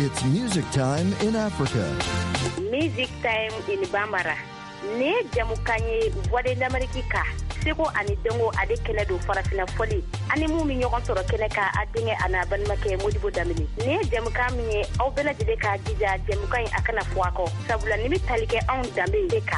It's music time in Africa. Music time in Bambara. Ne jamukanye voix d'America. Seko ani dongo ade kene do farafina foli. Ani mu mi ñogon soro kene ka adinge ana banmake Modibo Damini. Ne jamuka mi aw bela jide ka jija jamuka akana fuako. Sabula nimi talike on dambe deka.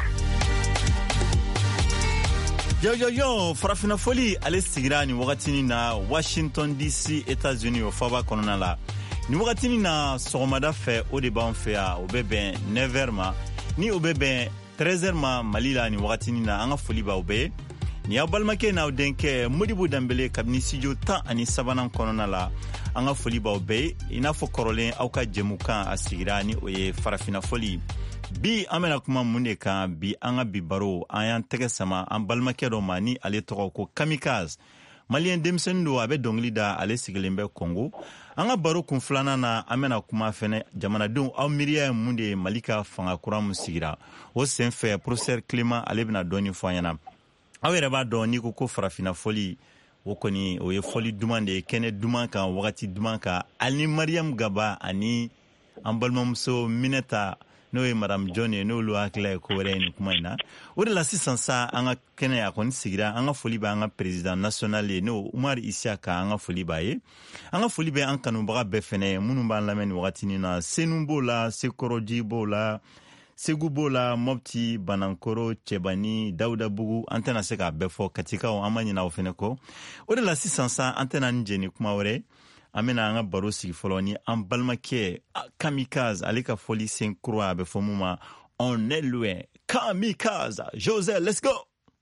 Yo, farafina foli ale sigira ni wakatini na Washington DC, États-Unis o faba konona la. Ni wakatini na sogomada fe o de ban fe a o bebe 9h ma ni o bebe 13h ma malila ni wakatini na anga foli ba o be. Ni abalmake na o denke Modibo Dambele kabini studio tan ani sabanan konona la anga foli ba o be. Ina fo korolen auka jemukan a sigira ni o ye farafina foli. Bi amena kuma munde kan bi anga bi baro ayan tege sama an balmake do mani ale togo ko kamikaze malien demsen do abe dongli da ale sigelembe Congo anga baro kun flana na amena kuma fene jamana don aw miriya munde malika fanga kuramu sigira o senfe professeur Clément ale bina doni fanyana awere ba do ni ko farafina foli wokoni o ye foli dumande kene duman kan wakati duman ka alni Mariam Gaba ani an balmamso Mineta no ye madame Johnny no lu akla ko reni kuma ina o de la sisansa anga kene ya kon sigira anga foli ba anga president national no Umar Isiaka anga foli ba ye anga foli be an kanu baga be fene munu ba lamen wakati ni na Senumbo la Sekoroji bola Segubo la Mopti Banankoro Chebani Dauda Bugu antena seka befo katika o amani na ofene ko o de la sisansa antena njeni kuma ore amena anga baro sigi folo ni an balmake kamikaze alika foli sen croix be fomuma on est loin kamikaze José let's go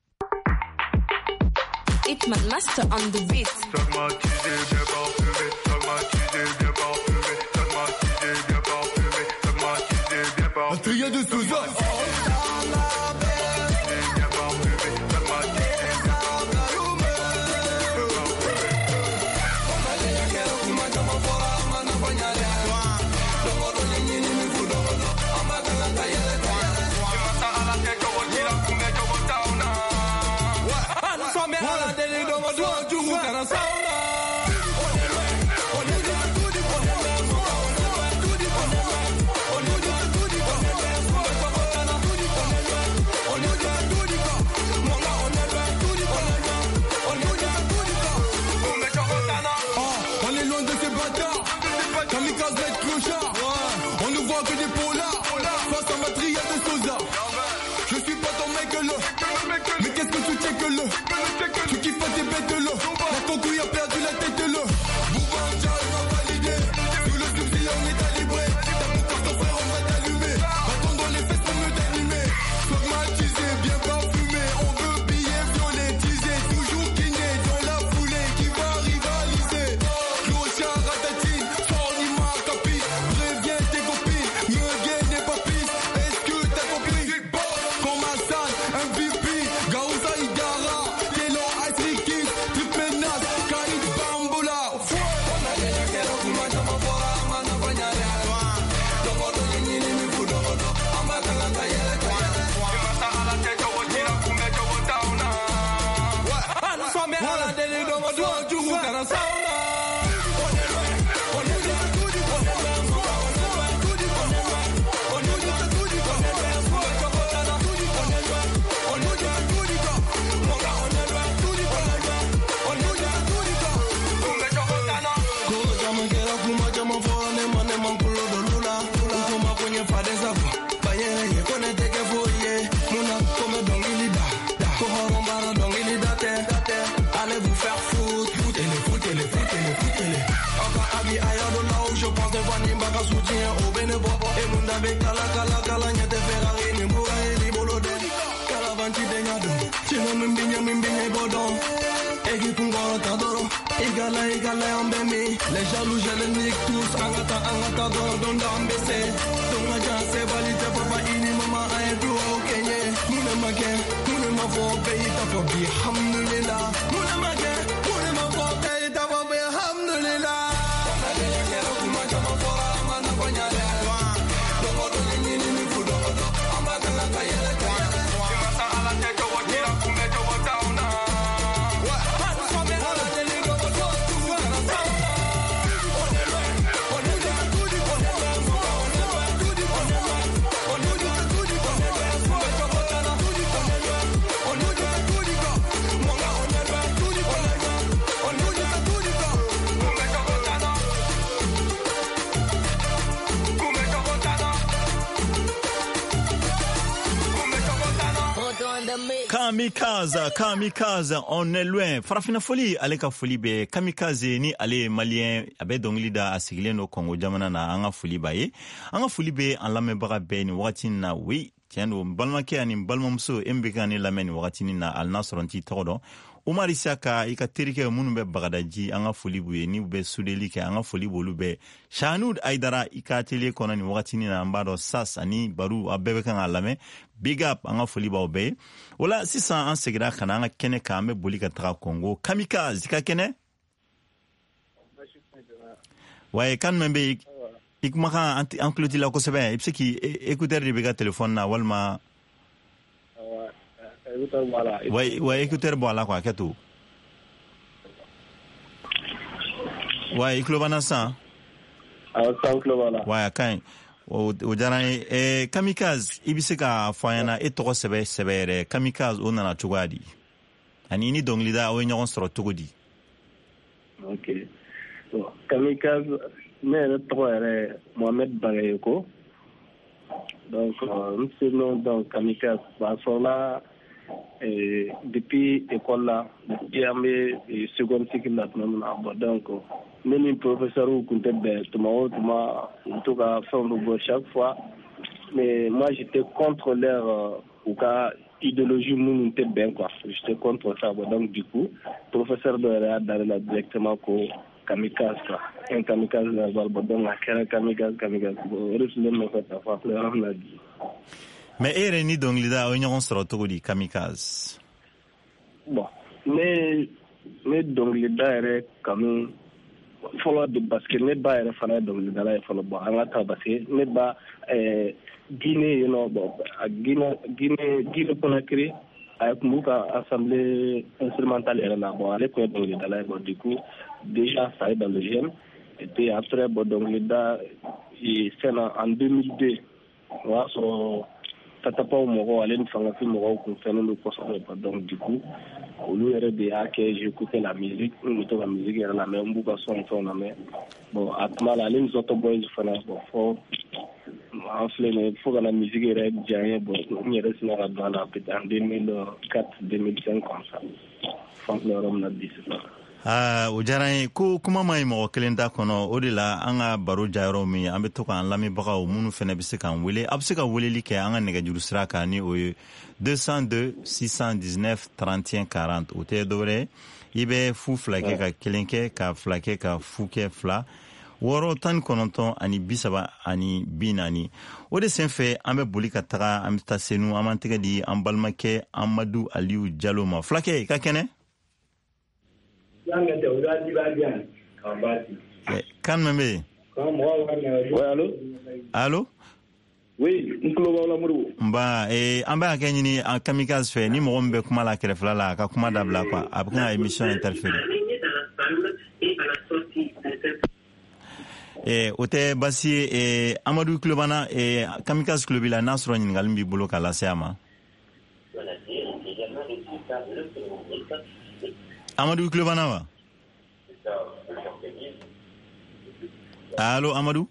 Hitman master on the beat un trio de Souza tu kiffes pas tes bêtes de l'eau. La concouille a perdu la tête de l'eau. Boubanja, il va valider. Sous le subside, on est calibré. T'as beaucoup ton frère, on va t'allumer. Bâton dans les fesses pour me d'animer. Traumatisé, bien parfumé. On veut billets violets, teasé. Toujours guiné dans la foulée. Qui va rivaliser? Clochard, ratatine. Fornima, capi. Préviens tes copines. Me gagne et pas pisse. Est-ce que t'as compris? Comme Hassan, un VIP. Gaouza, Igara. Les jaloux, je les nique tous. Angata, don d'ambessé. Ton agent, c'est valide, papa, ini, maman, aïe, tout au Kenya. Moune ma fo, pays, ta fo, bi, hamdulillah. Moune ma fo, pays, ta fo, bi, hamdulillah. Kamikaze, on est loin. Farafina foli, ale ka foli be kamikaze ni ale malien abe dongli da asigilen no Congo jamana na anga foli ba ye. Anga foli be an lamɛnbaga bɛɛ ni wagati na oui. Tiɲɛ don balimakɛ ani balimamuso MBK ni lamɛn ni wagati na al nasɔrɔnti tɔgɔ dɔn. Umar Isaka i ka terikɛ minnu bɛ Bagadaji an ka foli b'u ye ni u bɛ sudeli kɛ an ka foli b'olu bɛɛ. Shanud Aidara i ka atelier kɔnɔ ni wagati na an b'a dɔn Sas ani Baru a bɛɛ bɛ kan k'a lamɛn. Big up an ka foli b'aw bɛɛ ye. O la sisan an segira ka na an ka kɛnɛ kan an bɛ boli ka taga Congo. Kamikaze i ka kɛnɛ? Wa kan min bɛ i kumakan an tulo t'i la kosɛbɛ i bɛ se k'i écouteur de bɛ ka téléphone na walima wa écouteur bɔ a la quoi hakɛ to wa i tulo b'an na sisan wa a ka ɲi o diyara n ye Kamikaze i bɛ se k'a fɔ an ɲɛna e tɔgɔ sɛbɛ yɛrɛ Kamikaze o nana cogoya di ani ni dɔnkilida aw ye ɲɔgɔn sɔrɔ cogo di. Ok Kamikaze ne yɛrɛ tɔgɔ yɛrɛ Mohamed Bagayoko donc n surnom donc Kamikaze a sɔrɔla depuis école la depuis an bɛ seconde cycle la tuma min na bon donc ne ni professeur kun tɛ bɛn tuma o tuma n to ka fɛnw bɛ bɔ chaque fois mais moi j'étais contre leur u ka idéologie minnu tɛ bɛn quoi j'étais contre ça bon donc du coup professeur dɔ yɛrɛ y'a daré la directement ko Kamikaze quoi un Kamikaze la bon donc a kɛra Kamikaze bon o de tun bɛ nɔfɛ ta fɔ a filɛ yɔrɔ min na bi. Mais e yɛrɛ ni dɔnkilida aw ye ɲɔgɔn sɔrɔ cogo di Kamikaze? Bon ne dɔnkilida yɛrɛ kanu fɔlɔ de parce que ne ba yɛrɛ fana ye dɔnkilidala ye fɔlɔ bon an ka taa parce que ne ba Guinée yen nɔ bon Guinée Conakry a tun b'u ka assemblée instrumentale yɛrɛ la bon ale tun ye dɔnkilidala ye bon du coup déjà ça est dans le gène et puis après bon dɔnkilida fɛn na en 2002 o y'a sɔrɔ tatapaw mɔgɔw ale ni fangafin mɔgɔw kun fɛnnen don kosɛbɛ donc du coup olu yɛrɛ de y'a kɛ j'écoutais la musique n bɛ to ka musique yɛrɛ lamɛn n b'u ka son fɛnw lamɛn bon a tuma la ale ni Zoto Boys fana bon fɔ an filɛ nin ye fo ka na musique yɛrɛ diya n ye bon n yɛrɛ sina ka don a la peut-être en 2004-2005 comme ça fɔ an filɛ yɔrɔ min na bi sisan. O diyara n ye ko kuma ma ɲi mɔgɔ kelen ta kɔnɔ o de la an ka baro jayɔrɔ min an bɛ to k'an lamɛnbagaw minnu fana bɛ se k'an wele a bɛ se ka weleli kɛ an ka nɛgɛjuru sira kan ni o ye 202 619 31 40 o tɛ dɔwɛrɛ i bɛ fu fila kɛ ka kelen kɛ ka fila kɛ ka fu kɛ fila 619 ani 30 ani 40 o de senfɛ an bɛ boli ka taga an bɛ taa senu an b'an tɛgɛ di an balimakɛ Amadu Aliyu Jalo ma fulakɛ i ka kɛnɛ. Kan min bɛ yen? Allo? Oui, n tulo b'aw la Modibo. Nba an bɛ hakɛ ɲini Kamikaze fɛ ni mɔgɔ min bɛ kuma la kɛrɛfɛla la a ka kuma dabila quoi a bɛ kan ka émission interférer. O tɛ basi ye Amadu tulo b'an na Kamikaze tulo b'i la n'a sɔrɔ ɲininkali min b'i bolo k'a lase a ma. Amadou tulo b'an na wa? Allo Amadou?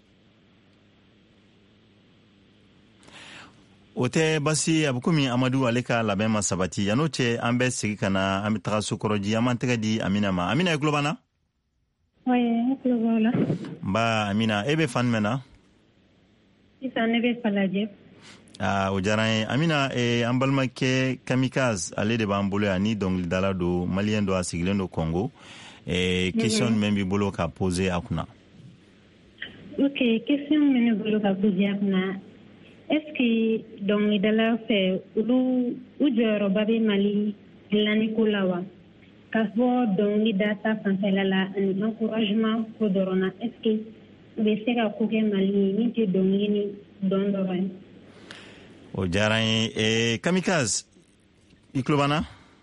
O tɛ basi a bɛ komi Amadou ale ka labɛn ma sabati yan'o cɛ an bɛ segin ka na an bɛ taga Sokɔrɔji an b'an tɛgɛ di Amina ma. Amina i tulo b'an na? Oui, n tulo b'aw la. Nba Amina e bɛ fan jumɛn na? Sisan ne bɛ Falajɛ. O diyara n ye Amina an balimakɛ Kamikaze ale de b'an bolo yan ni dɔnkilidala don maliyɛn don a sigilen don Congo question jumɛn b'i bolo ka poser a kunna? Ok, question min ne bolo ka poser a kunna est-ce que dɔnkilidala fɛ olu u jɔyɔrɔba bɛ Mali dilaniko la wa? Ka fɔ dɔnkilida ta fanfɛla la ani encouragement ko dɔrɔn na est-ce que u bɛ se ka ko kɛ Mali ye min tɛ dɔnkili ni dɔn dɔrɔn ye? O diyara n ye Kamikaze i tulo b'an na?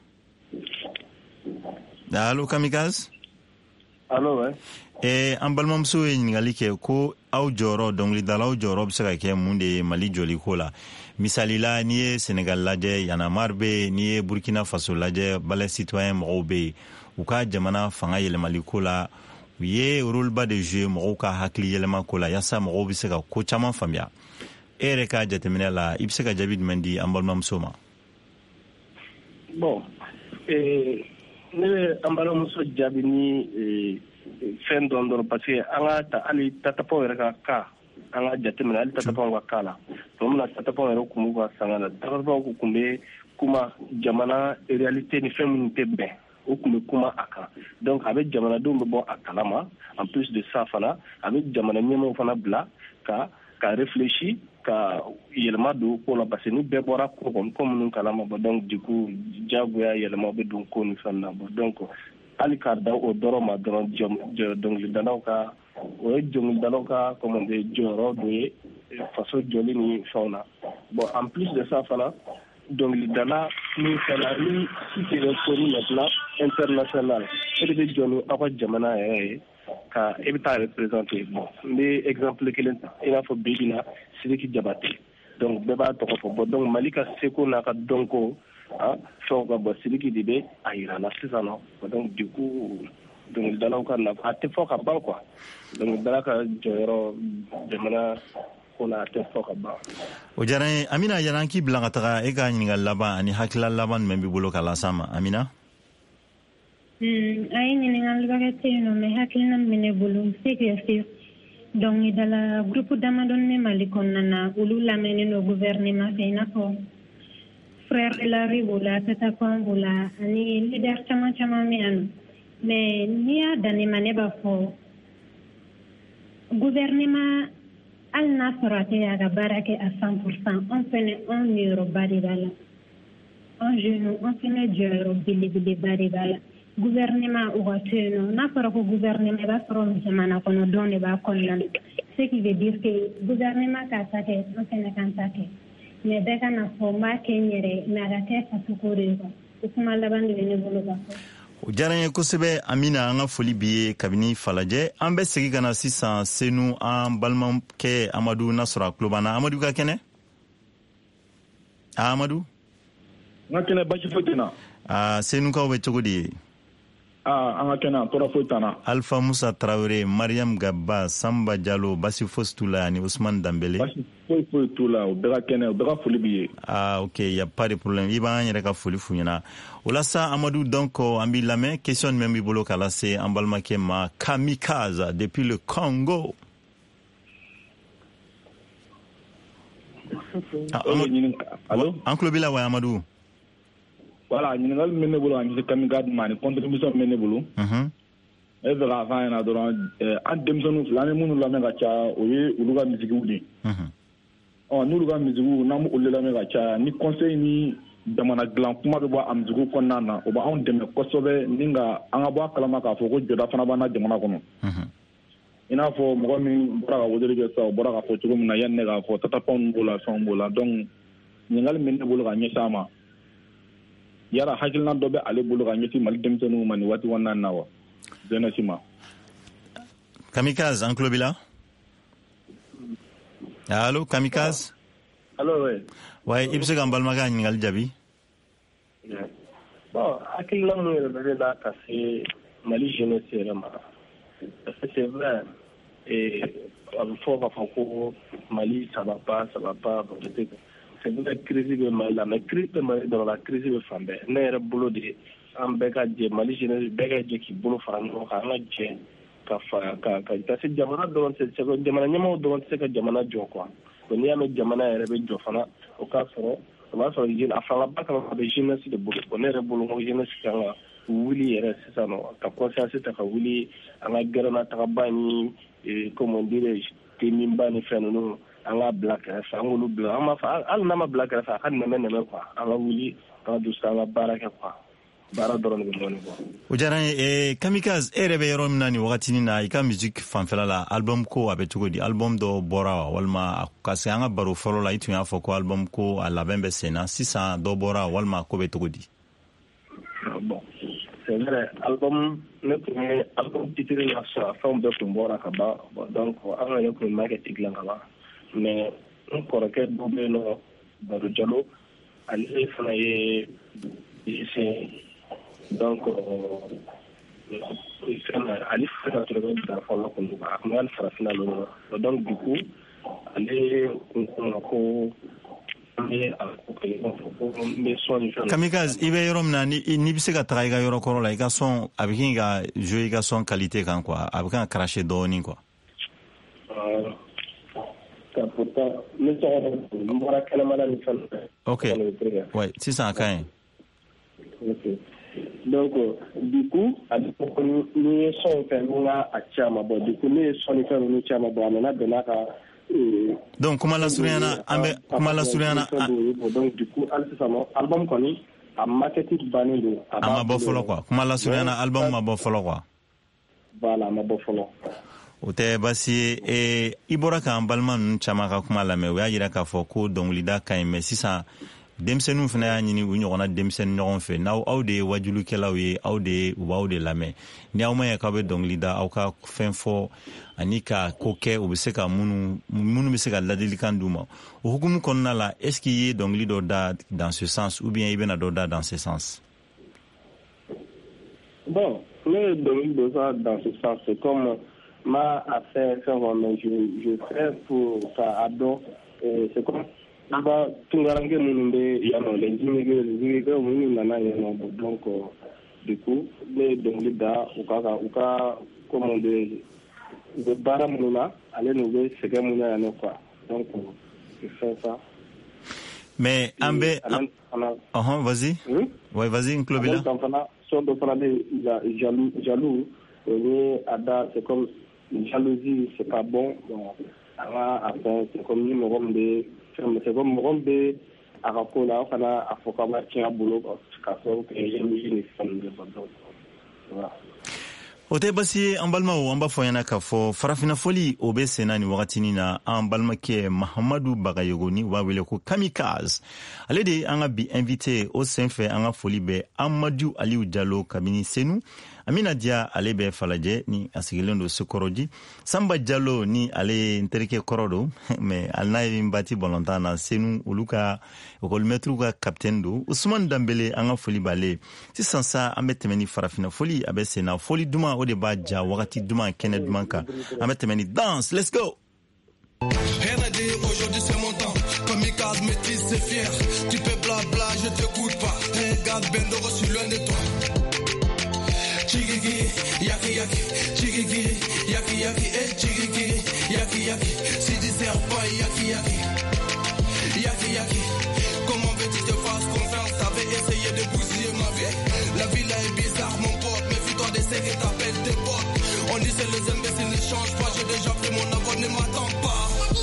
Allo Kamikaze? Allo ouais. An balimamuso ye ɲininkali kɛ ko aw jɔyɔrɔ dɔnkilidalaw jɔyɔrɔ bɛ se ka kɛ mun de ye Mali jɔliko la misali la n'i ye Senegal lajɛ Yanamar bɛ yen n'i ye Burkina Faso lajɛ Balai Citoyen mɔgɔw bɛ yen u ka jamana fanga yɛlɛmaliko la u ye rôleba de jouer mɔgɔw ka hakili yɛlɛmako la yaasa mɔgɔw bɛ se ka ko caman faamuya e yɛrɛ ka jateminɛ la i bɛ se ka jaabi jumɛn di an balimamuso ma? Bon, ne bɛ an balimamuso jaabi ni fɛn dɔn dɔrɔn parce que an ka ta hali tatapaw yɛrɛ ka cas an ka jateminɛ hali tatapaw ka cas la tuma min na tatapaw yɛrɛ kun b'u ka sanga la tatapaw kun bɛ kuma jamana réalité ni fɛn minnu tɛ bɛn o kun bɛ kuma a kan donc a bɛ jamanadenw bɛ bɔ a kalama en plus de ça fana a bɛ jamana ɲɛmaaw fana bila ka réfléchir ka yɛlɛma don ko la parce que ni bɛɛ bɔra ko minnu kalama bɔ donc du coup diyagoya yɛlɛma bɛ don ko ni fɛn na bɔ donc hali k'a da o dɔrɔn ma dɔrɔn dɔnkilidalaw ka o ye dɔnkilidalaw ka jɔyɔrɔ dɔ ye faso jɔli ni fɛnw na bon en plus de ça fana dɔnkilidala min fɛnɛ ni site reconnue maintenant international e de bɛ jɔ ni aw ka jamana yɛrɛ ye ka e bɛ taa représenter bon n bɛ exemple kelen ta i n'a fɔ bi bi in na Sidiki Jabate donc bɛɛ b'a tɔgɔ fɔ bon donc Mali ka seko n'a ka dɔnko fɛnw ka bɔ Sidiki de bɛ a yira la sisan nɔ donc du coup dɔnkilidalaw ka nafa a tɛ fɔ ka ban quoi dɔnkilidala ka jɔyɔrɔ jamana ko la a tɛ fɔ ka ban. O diyara n ye Amina yan'an k'i bila ka taga e ka ɲininkali laban ani hakilila laban jumɛn b'i bolo ka lase an ma Amina. A ye ɲininkaliba kɛ tɛ yen nɔ mais hakilina min bɛ ne bolo c'est que dɔnkilidala groupe damadɔni bɛ Mali kɔnɔna na olu lamɛnnen don gouvernement fɛ i n'a fɔ Frère Elari b'o la Tatapan b'o la ani leader caman caman bɛ yan nɔ mais n'i y'a dan ne ma ne b'a fɔ gouvernement hali n'a sɔrɔ a tɛ a ka baara kɛ à 100% an fɛnɛ an niyɔrɔba de b'a la an jeunes an fɛnɛ jɔyɔrɔ belebeleba de b'a la gouvernement o ka to yen nɔ n'a fɔra ko gouvernement i b'a sɔrɔ jamana kɔnɔdenw de b'a kɔnɔna na ce qui veut dire que gouvernement k'a ta kɛ an fɛnɛ k'an ta kɛ mais bɛɛ ka na fɔ n b'a kɛ n yɛrɛ mais a ka kɛ fasoko de ye quoi o kuma laban de bɛ ne bolo ka fɔ. O diyara n ye kosɛbɛ Amina an ka foli b'i ye kabini Falajɛ an bɛ segin ka na sisan Senu an balimakɛ Amadu Nasɔrɔ a tulo b'an na Amadu ka kɛnɛ Amadu. N ka kɛnɛ basi foyi tɛ n na. Senukaw bɛ cogo di ye. An ka kɛnɛ tɔɔrɔ foyi t'an na. Alpha Musa Traoré, Mariam Gaba, Samba Diallo, Basi fosi t'u la ani Ousmane Dambele. Basi foyi t'u la o bɛɛ ka kɛnɛ o bɛɛ ka foli b'i ye. Ok, y a pas de problème. I b'an yɛrɛ ka foli f'u ɲɛna. O la sa Amadou donc an b'i lamɛn question jumɛn b'i bolo k'a lase an balimakɛ ma Kamikaze depuis le Congo. Allo? An tulo b'i la wa Amadou? Voilà, ɲininkali min bɛ ne bolo ka ɲɛsin Kamikaze ma ani contribution min bɛ ne bolo. E fɛ k'a fɔ an ɲɛna dɔrɔn an denmisɛnninw filɛ an bɛ minnu lamɛn ka caya o ye olu ka musiqiw de ye. N'olu ka musiqiw n'an b'olu lamɛn ka caya ni conseil ni jamana dilan kuma bɛ bɔ a musiqiw kɔnɔna na o b'anw dɛmɛ kosɛbɛ ni ka an ka bɔ a kalama k'a fɔ ko jɔda fana b'an na jamana kɔnɔ. I n'a fɔ mɔgɔ min bɔra ka weleli kɛ sisan o bɔra k'a fɔ cogo min na yanni ne k'a fɔ tatapanw b'o la fɛnw b'o la donc ɲininkali min bɛ ne bolo ka ɲɛsin a ma. Yara hakilina dɔ bɛ ale bolo ka ɲɛsin Mali denmisɛnninw ma nin waati kɔnɔna na wa jeunesse ma. Kamikaze an tulo b'i la. Allo Kamikaze. Allo oui. Ouais, i bɛ se ka n balimakɛ ɲininkali jaabi. Bon hakilina min yɛrɛ bɛ ne la ka se Mali jeunesse yɛrɛ ma parce que c'est vrai a bɛ fɔ k'a fɔ ko Mali ça va pas peut-être. C'est vrai crise bɛ Mali la mais crise bɛ Mali dɔrɔn la crise bɛ fan bɛɛ ne yɛrɛ bolo de an bɛɛ ka jɛ Mali jeunesse bɛɛ ka jɛ k'i bolo fara ɲɔgɔn kan an ka jɛ ka fara ka parce que jamana dɔrɔn tɛ se jamana ɲɛmaaw dɔrɔn tɛ se ka jamana jɔ quoi donc n'i y'a mɛn jamana yɛrɛ bɛ jɔ fana o k'a sɔrɔ o b'a sɔrɔ a fangaba kan a bɛ jeunesse de bolo bon ne yɛrɛ bolo ko jeunesse kan ka wuli yɛrɛ sisan nɔ ka conscience ta ka wuli an ka gɛrɛnna tagaba ni comme on dirait teminba ni fɛn ninnu an ka bila kɛrɛfɛ an k'olu bila an b'a fɔ hali n'a ma bila kɛrɛfɛ a ka nɛmɛ quoi an ka wuli an ka dusu an ka baara kɛ quoi baara dɔrɔn de bɛ dɔɔnin quoi. O diyara n ye Kamikaze e yɛrɛ bɛ yɔrɔ min na nin wagatinin na i ka musique fanfɛla la album ko a bɛ cogo di album dɔ bɔra walima ka se an ka baro fɔlɔ la i tun y'a fɔ ko album ko a labɛn bɛ sen na sisan dɔ bɔra walima ko bɛ cogo di. Bon c'est vrai album ne tun ye album titre la sɔrɔ fɛnw bɛɛ tun bɔra ka ban donc an ka yɛrɛ tun bɛ market dilan ka ban mais n kɔrɔkɛ dɔ bɛ yen nɔ Baro Jalo ale fana ye musicien donc ale fana tun bɛ bila fɔlɔ kun a tun bɛ farafinna ninnu donc du coup ale kun kɔnɔ ko Kamikaze i bɛ yɔrɔ min na ni bɛ se ka taga i ka yɔrɔ kɔrɔ la i ka sɔn a bɛ kɛ ka jouer i ka sɔn qualité kan quoi a bɛ kan ka cracher dɔɔnin quoi. Ok ouais sisan a ka ɲi. Donc du coup ni ye sɔn fɛn n ka a caman bɔ du coup ne ye sɔnni fɛn ninnu caman bɔ a nana bɛn ka donc kuma lasurunyana an bɛ kuma lasurunyana donc du coup hali sisan album kɔni a marketing bannen don a ma bɔ fɔlɔ quoi kuma lasurunyana album ma bɔ fɔlɔ quoi voilà a ma bɔ fɔlɔ o tɛ basi ye i bɔra k'an balima ninnu caman ka kuma lamɛn o y'a jira k'a fɔ ko dɔnkilida ka ɲi mais sisan denmisɛnninw fana y'a ɲini u ɲɔgɔnna denmisɛnnin ɲɔgɔn fɛ n'aw de ye wajulikɛlaw ye u b'aw de lamɛn ni aw ma ye k'aw bɛ dɔnkili da aw ka fɛn fɔ ani ka ko kɛ u bɛ se ka minnu bɛ se ka ladilikan d'u ma o hukumu kɔnɔna la est-ce qu'il y a dɔnkili dɔ da dans ce sens ou bien i bɛna dɔ da dans ce sens? Bon, ne ye dɔnkili dɔ da dans ce sens c'est comme ma affaire mais je fais pour ça dɔn c'est comme aba tungarange minnu bɛ yan nɔ les immigrés minnu nana yan nɔ donc du coup ne ye dɔnkili da u ka comment dire u bɛ baara minnu na ale n'u bɛ sɛgɛn mun na yan nɔ quoi donc je fais ça. Mais an bɛ vas-y ouais vas-y n tulo b'i la. fana sɔn dɔ fana bɛ jaloux o ye a da c'est comme jalousie c'est pas bon bon an ka affaire c'est comme ni mɔgɔ min bɛ c'est comme mɔgɔ min bɛ a ka ko la aw fana a fɔ k'aw b'a tiɲɛ a bolo k'a sababu kɛ jalousie ni fɛn ninnu de donc voilà. O tɛ basi ye an balimaw an b'a fɔ ɲɛna k'a fɔ farafina foli o bɛ senna ni wagatinin na an balimakɛ Mahamadu Bagayogoni u b'a wele ko Kamikaze ale de an ka bi invité o senfɛ an ka foli bɛ Amadu Aliyu Jalo kabini Senu Amina Dia ale bɛ Falajɛ ni a sigilen don Sekɔrɔji Samba Jalo ni ale n terikɛ kɔrɔ don mais ali n'a ye n bati bɔlɔntan na Senu olu ka école-maître ka capitaine don Usman Dambele an ka foli b'ale sisan sa an bɛ tɛmɛ ni farafina foli a bɛ senna foli duman o de b'a ja wagati duman kɛnɛ duman kan an bɛ tɛmɛ ni danse let's go. Rien à dire, aujourd'hui c'est mon temps. Kamikaze, métis, c'est fier. Tu fais blabla, je t'écoute pas. Regarde, Bendoro, je suis loin de toi. Chigigi, yaki yaki, chigigi, yaki yaki, chigigi, yaki yaki. Si tu sers pas, yaki yaki, yaki yaki. Comment veux-tu que je te fasse confiance? T'avais essayé de bousiller ma vie. La vie là est bizarre, mon pote. Méfie-toi de ceux qui t'appellent tes potes. On dit c'est les imbéciles ne changent pas. J'ai déjà pris mon avance, ne m'attends pas.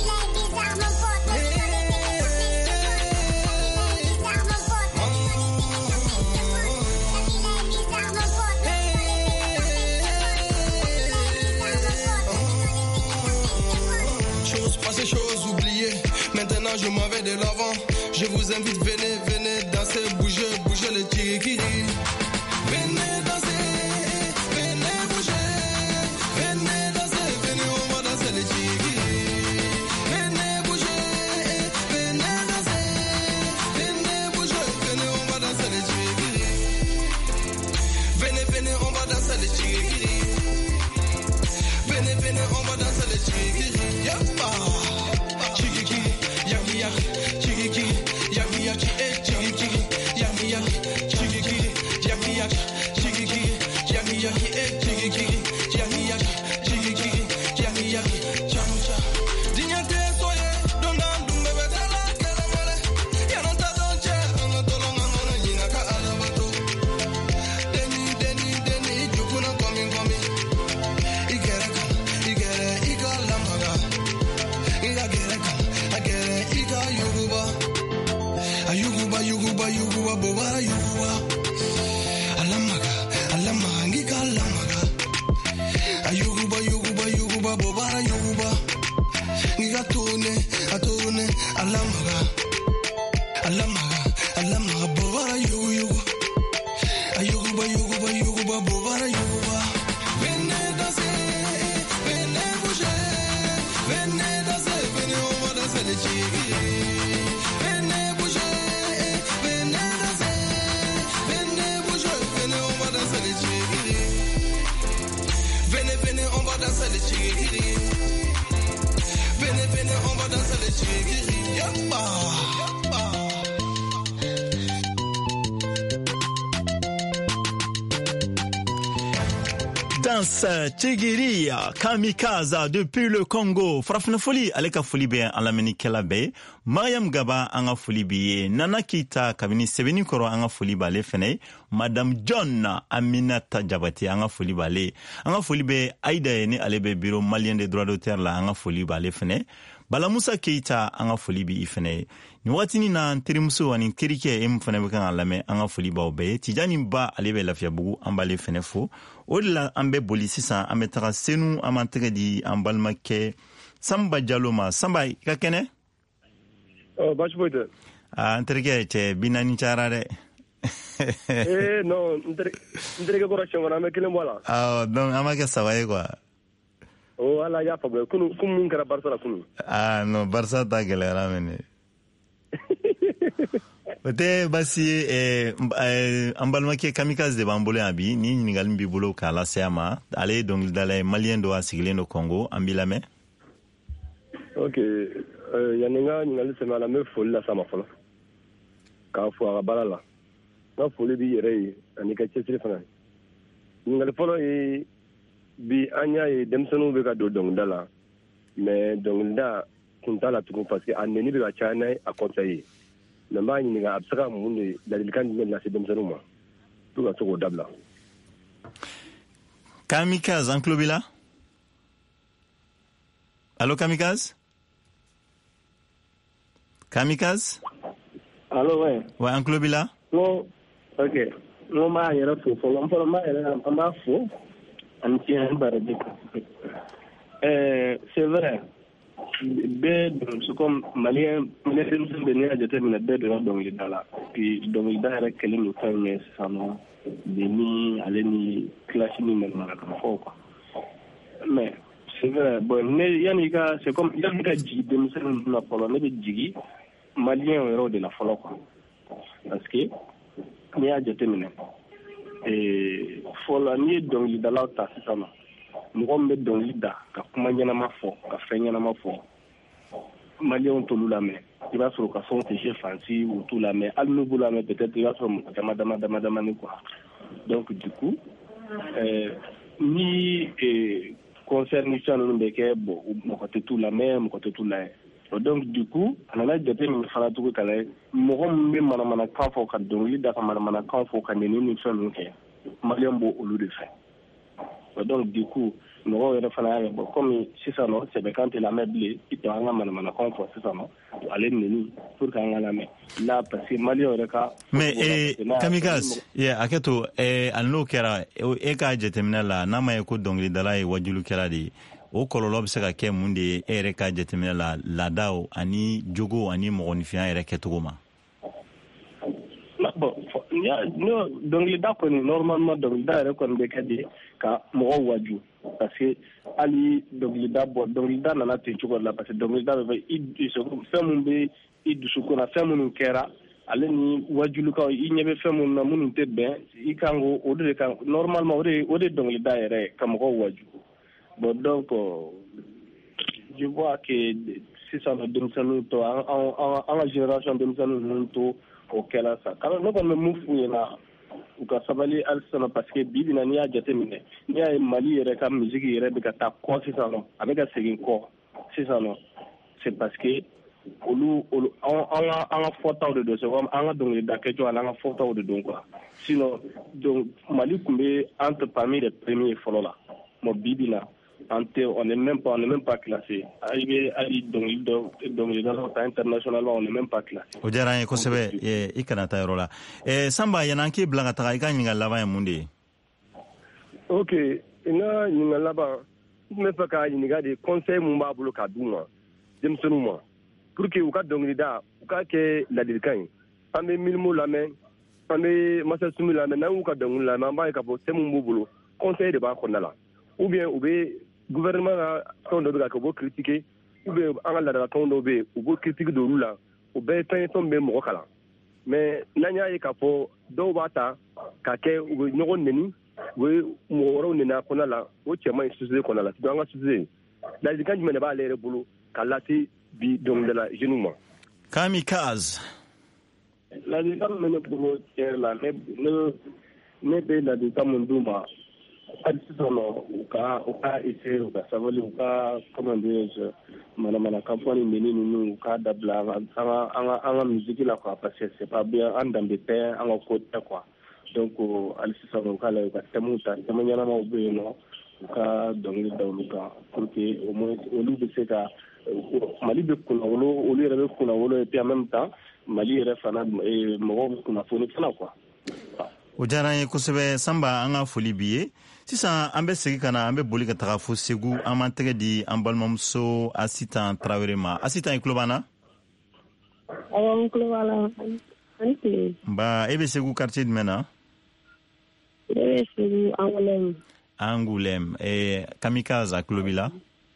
Ces choses oubliées, maintenant je m'en vais de l'avant. Je vous invite, venez danser, bouger le tirikiri. Venez danser, venez bouger, venez danser, venez on va danser le tirikiri. Venez bouger, venez danser, venez bouger, venez on va danser le tirikiri. Venez on va danser le tirikiri. Venez on va danser le tirikiri. Yappa. Venez, on va danser le tigiri. Yappa. Prince Tigiriya Kamikaza depuis le Congo. Farafina foli ale ka foli bɛ an lamɛnnikɛla bɛɛ. Mariam Gaba an ka foli b'i ye. Nana Keita kabini sɛbɛnni kɔrɔ an ka foli b'ale fɛnɛ. Madame John Aminata Jabate an ka foli b'ale. An ka foli bɛ Aïda ye ni ale bɛ bureau malien des droits d'auteur la an ka foli b'ale fɛnɛ. Balamusa Keita an ka foli b'i fɛnɛ. Ni waatini na n terimuso ani n terikɛ mu fɛnɛ bɛ kan ka lamɛn an ka foli b'aw bɛɛ ye. Tijani Ba ale bɛ Lafiyabugu an b'ale fɛnɛ fo. O de la an bɛ boli sisan an bɛ taga Senu an b'an tɛgɛ di an balimakɛ Samba Jalo ma. Samba i ka kɛnɛ? Baasi foyi tɛ. N terikɛ cɛ bi naani cayara dɛ. Non n terikɛ kɔrɔ siɲɛ kɔnɔ an bɛ kelen bɔ a la. Donc an ma kɛ saba ye quoi. Ala y'a faamuya kunun mun kɛra Barça la kunun. Non Barça ta gɛlɛyara mɛnɛ. O tɛ basi ye an balimakɛ Kamikaze de b'an bolo yan bi ni ɲininkali b'i bolo k'a lase a ma ale ye dɔnkilidala ye maliyɛn dɔ a sigilen don Congo an b'i lamɛn. Ok yanni n ka ɲininkali sɛmɛ a la n bɛ foli lase a ma fɔlɔ k'a fo a ka baara la n ka foli b'i yɛrɛ ye ani ka cɛsiri fana ɲininkali fɔlɔ ye bi an y'a ye denmisɛnninw bɛ ka don dɔnkilida la mais dɔnkilida kun t'a la tugun parce que a nɛni bɛ ka caya n'a a conseil ye. Mais b'a ɲininka a bɛ se ka mun de ladilikan jumɛn lase denmisɛnninw ma pour ka se k'o dabila. Kamikaze an tulo b'i la? Allo Kamikaze? Kamikaze? Allo ouais. Ouais an tulo b'i la? Non, ok. Non b'a yɛrɛ fo fɔlɔ n fɔlɔ n b'a yɛrɛ an b'a fo ani tiɲɛ n b'a c'est vrai. Bɛɛ donso comme maliyɛn denmisɛnnin bɛ n'i y'a jateminɛ bɛɛ donna dɔnkilida la puis dɔnkilida yɛrɛ kɛlen don fɛn min ye sisan nɔ bi ni ale ni kilasi ni marakanafɔw quoi mais c'est vrai bon ne yanni ka c'est comme yanni ka jigi denmisɛnnin ninnu na fɔlɔ ne bɛ jigi maliyɛn yɛrɛw de la fɔlɔ quoi parce que n'i y'a jateminɛ fɔlɔ n'i ye dɔnkilidalaw ta sisan nɔ mɔgɔ min bɛ dɔnkili da ka kuma ɲɛnama fɔ ka fɛn ɲɛnama fɔ maliyɛnw t'olu lamɛn i b'a sɔrɔ ka fɛnw tɛ se fansi u t'u lamɛn hali n'u b'u lamɛn peut-être i b'a sɔrɔ mɔgɔ damadamani quoi donc du coup ni concert ni fɛn ninnu bɛ kɛ bon mɔgɔ tɛ t'u lamɛn mɔgɔ tɛ t'u layɛ donc du coup a nana jateminɛ fana tugun ka lajɛ mɔgɔ min bɛ manamanakan fɔ ka dɔnkili da ka manamanakan fɔ ka nɛni ni fɛn ninnu kɛ maliyɛn b'o olu de fɛ. Donc du coup mɔgɔw yɛrɛ fana y'a bɔ comme sisan nɔ sɛbɛkan tɛ lamɛn bilen i tɔ an ka manamanakan fɔ sisan nɔ ale nɛni pour que an ka lamɛn là parce que maliyɛnw yɛrɛ ka. Mais Kamikaze hakɛ to ali n'o kɛra e k'a jateminɛ la n'a ma ye ko dɔnkilidala ye wajulikɛla de ye o kɔlɔlɔ bɛ se ka kɛ mun de ye e yɛrɛ k'a jateminɛ la laadaw ani jogo ani mɔgɔninfinya yɛrɛ kɛcogo ma. Bon dɔnkilida kɔni normalement dɔnkilida yɛrɛ kɔni bɛ kɛ de ka mɔgɔw waju parce que hali dɔnkilida nana ten cogo la parce que dɔnkilida bɛ fɛ fɛn min bɛ i dusukun na fɛn minnu kɛra ale ni wajulukaw i ɲɛ bɛ fɛn minnu na minnu tɛ bɛn i kan ko o de kan normalement o de dɔnkilida yɛrɛ ka mɔgɔw waju bon donc je vois que sisan denmisɛnninw tɔ an ka génération denmisɛnninw ninnu to o kɛra sa kana ne kɔni bɛ mun f'u ɲɛna u ka sabali hali sisan parce que bi bi na n'i y'a jateminɛ n'i y'a ye Mali yɛrɛ ka musique yɛrɛ bɛ ka taa kɔ sisan nɔ a bɛ ka segin kɔ sisan nɔ c'est parce que olu an ka fɔtaw de don c'est comme an ka dɔnkilida kɛcogo ani an ka fɔtaw de don quoi sinon donc Mali tun bɛ entre parmi les premiers fɔlɔ la mais bi bi na on n'est même pas classé. Ali dɔnkilidalaw ta internationalement on n'est même pas classé. O diyara an ye kosɛbɛ i kana taa yɔrɔ la. Samba yan'an k'i bila ka taga i ka ɲininkali laban ye mun de ye? Ok n ka ɲininkali laban n tun bɛ fɛ ka ɲininka de conseil mun b'a bolo ka d'u ma denmisɛnninw ma pour que u ka dɔnkilida u k'a kɛ ladilikan ye an bɛ Milimo lamɛn an bɛ Masa Sumi lamɛn n'an y'u ka dɔnkili lamɛn an b'a ye k'a fɔ thème mun b'u bolo conseil de b'a kɔnɔna la ou bien u bɛ gouvernement ka fɛn dɔ bɛ ka kɛ u b'o critiquer ou bien an ka ladalakanw dɔw bɛ yen u b'o critique d'olu la o bɛɛ ye fɛn ye fɛn min bɛ mɔgɔ kalan mais n'an y'a ye k'a fɔ dɔw b'a ta k'a kɛ u bɛ ɲɔgɔn nɛni u bɛ mɔgɔ wɛrɛw nɛni a kɔnɔna la o cɛ man ɲi société kɔnɔna la sinon an ka société ladilikan jumɛn de b'ale yɛrɛ bolo ka lase bi dɔnkilidala jeunes ma. Kamikaze. Ladilikan min bɛ ne bolo tiɲɛ la ne bɛ ladilikan min d'u ma u ka essayer u ka sabali u ka comment dirais-je mana campagne meni ninnu u ka dabila an ka musique la quoi parce que c'est pas bien an danbe tɛ an ka ko tɛ quoi donc hali sisan u ka lajɛ u ka thème ta thème ɲɛnamaw bɛ yen nɔ u ka dɔnkili da olu kan pour que au moins olu bɛ se ka Mali bɛ kunnawolo olu yɛrɛ bɛ kunnawolo et puis en même temps Mali yɛrɛ fana mɔgɔw bɛ kunnafoni fana quoi. O diyara n ye kosɛbɛ Sanba an ka foli b'i ye sisan an bɛ segin ka na an bɛ boli ka taga fo Segu an b'an tɛgɛ di an balimamuso Asitan Tarawele ma Asitan i tulo b'an na? Awɔ n tulo b'a la ani tile. Nba e bɛ Segu quartier jumɛn na? Ne bɛ Segu Angoulême. Angoulême Kamikaze a tulo b'i la?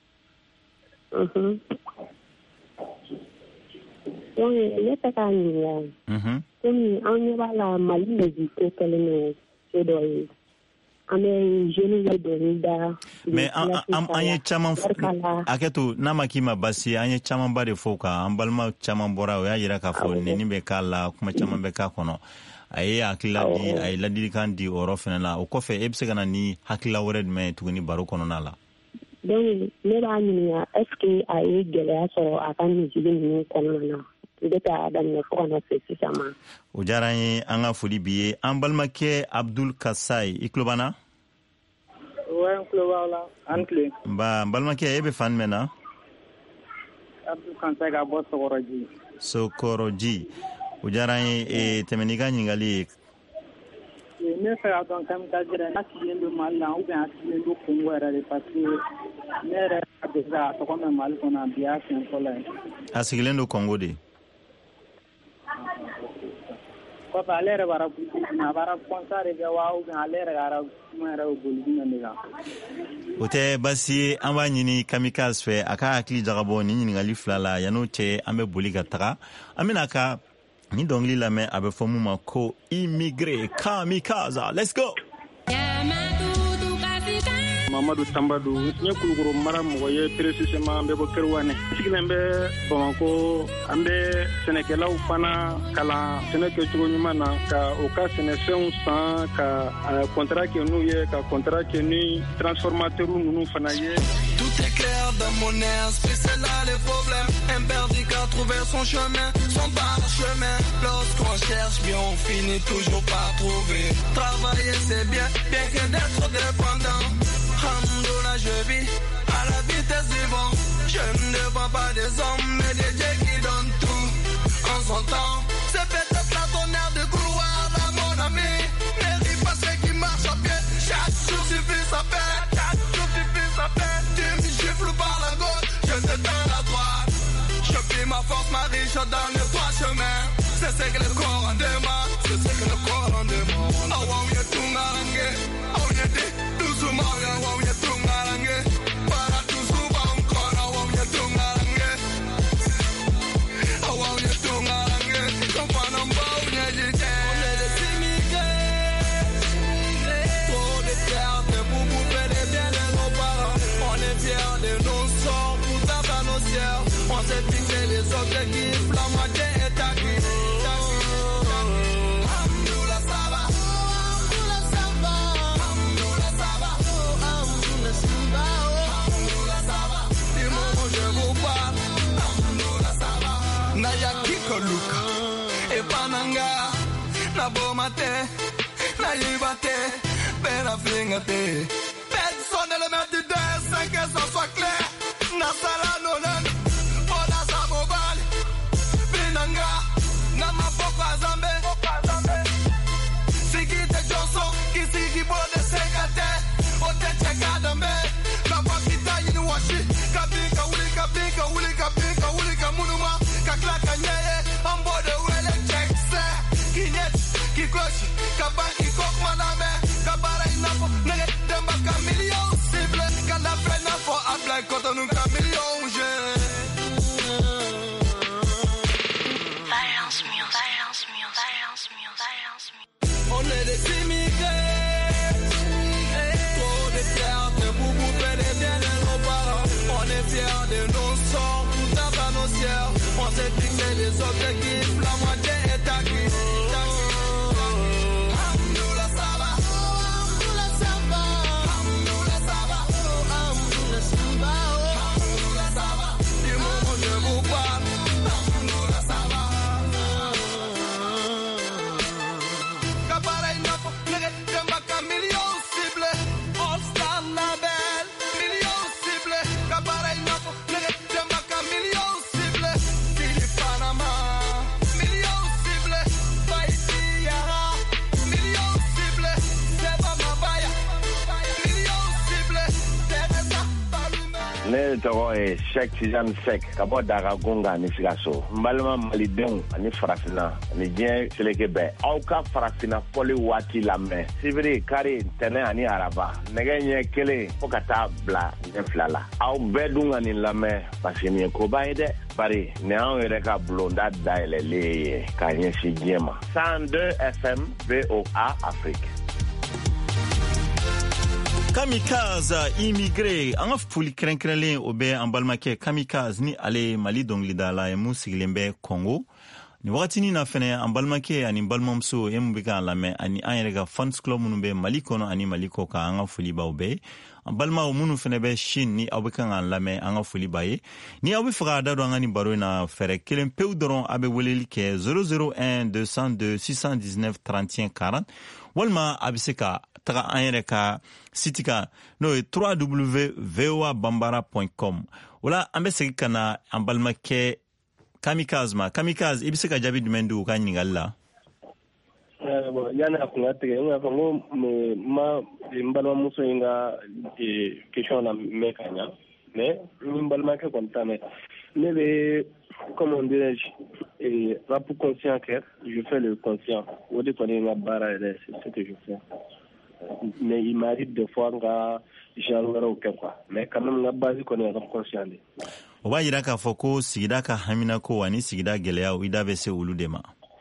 Donc ne tɛ k'a ɲininka komi an ɲɛ b'a la Mali musique kɛlen don se dɔ ye an bɛ jeunes bɛ dɔnkili da mais an ye caman hakɛto n'a ma k'i ma basi an ye camanba de fɔ kan an balima caman bɔra o y'a jira k'a fɔ nɛni bɛ k'a la kuma caman bɛ k'a kɔnɔ a ye hakilila di a ye ladilikan di o yɔrɔ fana la o kɔfɛ e bɛ se ka na ni hakilila wɛrɛ jumɛn ye tuguni baro kɔnɔna la. Donc ne b'a ɲininka est-ce que a ye gɛlɛya sɔrɔ a ka musique ninnu kɔnɔna na bɛ ka daminɛ fo ka na se sisan ma. O diyara an ye an ka foli b'i ye an balimakɛ Abdul Kasai i tulo b'an na? Ouais n tulo b'aw la an tile. Nba n balimakɛ e bɛ fan jumɛn na? Abdul Kasai ka bɔ Sokɔrɔji. Sokɔrɔji o diyara an ye tɛmɛ n'i ka ɲininkali ye. Ne fɛ k'a dɔn Kamikaze yɛrɛ n'a sigilen don Mali la ou bien a sigilen don Congo yɛrɛ de parce que ne yɛrɛ a bɛ ka tɔgɔ mɛn Mali kɔnɔ bi y'a siɲɛ fɔlɔ ye. A sigilen don Congo de. Kɔfɛ ale yɛrɛ b'a a b'a concert de kɛ wa ou bien ale yɛrɛ ka kuma yɛrɛ bɛ boli jumɛn de kan. O tɛ baasi ye an b'a ɲini Kamikaze fɛ a ka hakili jagabɔ ni ɲininkali fila la yan'o cɛ an bɛ boli ka taga an bɛna ka ni dɔnkili lamɛn a bɛ fɔ mun ma ko immigré Kamikaze let's go. Mamadou Tambadou n ye Kulukoro mara mɔgɔ ye précisément an bɛ bɔ Kerewane sigilen bɛ Bamako an bɛ sɛnɛkɛlaw fana kalan sɛnɛ kɛcogo ɲuman na ka o ka sɛnɛfɛnw san ka contrat kɛ n'u ye ka contrat kɛ ni transformateurs ninnu fana ye. Tout est clair dans mon esprit, c'est là le problème. Un berdic a trouvé son chemin, son parchemin. Lorsqu'on cherche bien, on finit toujours par trouver. Travailler c'est bien, bien que d'être dépendant. Alhamdoulilah, je vis à la vitesse du vent. Je ne dépends pas des hommes, mais des dieux qui donnent tout en son temps. C'est peut-être la tonnerre de couloir, là, mon ami. N'hésite pas ceux qui marchent à pied. Chaque jour suffit sa peine, chaque jour suffit sa peine. Tu me gifles par la gauche, je te donne la droite. Je plie ma force, ma riche dans le droit chemin. C'est ce que le corps en demande, c'est ce que le corps en demande. Oh, wow, y'a tout ngarangue, oh, y'a dit, tout souvent, wow, y'a tout ngarangue. Para tout souvent, encore, oh, wow, y'a tout ngarangue. Oh, wow, y'a tout ngarangue. Comme pas non, wow, y'a dit, on est des immigrés. Trop de fierté pour bouffer les biens de nos parents. On est fiers de nos sorts, pour taper nos ciels. On s'est fixé les objectifs, la moitié est acquise. Luka e pananga na bomate na yibate pena flingate personne ne le met du dessin que ça soit clair na sala nonan bona sa mobile pinanga na mapoka zambe sikite joso kisiki bode sekate ote cheka dambe na pakita yini washi kabika ulika munuma kaklaka nyeye ambode wele checkse kinyet kikoshi kabaki kokmaname kabara inafo nege demba kamillion cible kanda plena fo apply kotonu kamillion je Violence music On est des immigrés Trop de fierté pour bouffer des biens de nos parents On est fiers de nos sorts pour taper nos ciels On s'est fixé les objectifs, la moitié est acquise. Alhamdoulilah, ça va. ne tɔgɔ ye Sheikh Tijani Sek ka bɔ Dagagunga ni Sikaso. N balima malidenw ani farafina ani diɲɛ seleke bɛɛ, aw ka farafina fɔli waati lamɛn sibiri kari tɛnɛ ani araba nɛgɛ ɲɛ kelen fo ka taa bila ɲɛ fila la. Aw bɛɛ dun ka nin lamɛn parce que nin ye koba ye dɛ. Bari ni anw yɛrɛ ka bulonda dayɛlɛlen ye k'a ɲɛsin diɲɛ ma. 102 FM VOA Afrique. Kamikaze immigré an ka foli kɛrɛnkɛrɛnlen o bɛ an balimakɛ Kamikaze ni ale Mali dɔnkilidala ye mun sigilen bɛ Congo. Ni wagatinin na fɛnɛ an balimakɛ ani balimamuso ye mun bɛ k'an lamɛn ani an yɛrɛ ka fans club minnu bɛ Mali kɔnɔ ani Mali kɔ kan an ka foli b'aw bɛɛ. An balimaw minnu fɛnɛ bɛ Chine ni aw bɛ kan k'an lamɛn an ka foli b'a ye. Ni aw bɛ fɛ k'a da don an ka nin baro in na fɛrɛ kelen pewu dɔrɔn a bɛ weleli kɛ 001 202 619 31 40 walima a bɛ se ka taga an yɛrɛ ka site kan n'o ye www.voabambara.com. Ola an bɛ segin ka na an balimakɛ Kamikaze ma. Kamikaze, i bɛ se ka jaabi jumɛn di u ka ɲininkali la? Yani a kun ka tigɛ n y'a fɔ n ko n balimamuso in ka question na mɛn ka ɲa mais n balimakɛ kɔni t'a mɛn. Ne bɛ comment dirais-je rap conscient kɛ, je fais le conscient. O de kɔni ye n ka baara yɛrɛ, c'est ce que je fais. Mais il m'arrive des fois n ka genre wɛrɛw kɛ quoi, mais quand même n ka base kɔni ye rap conscient de. O b'a yira k'a fɔ ko sigida ka haminako ani sigida gɛlɛyaw i da bɛ se olu de ma.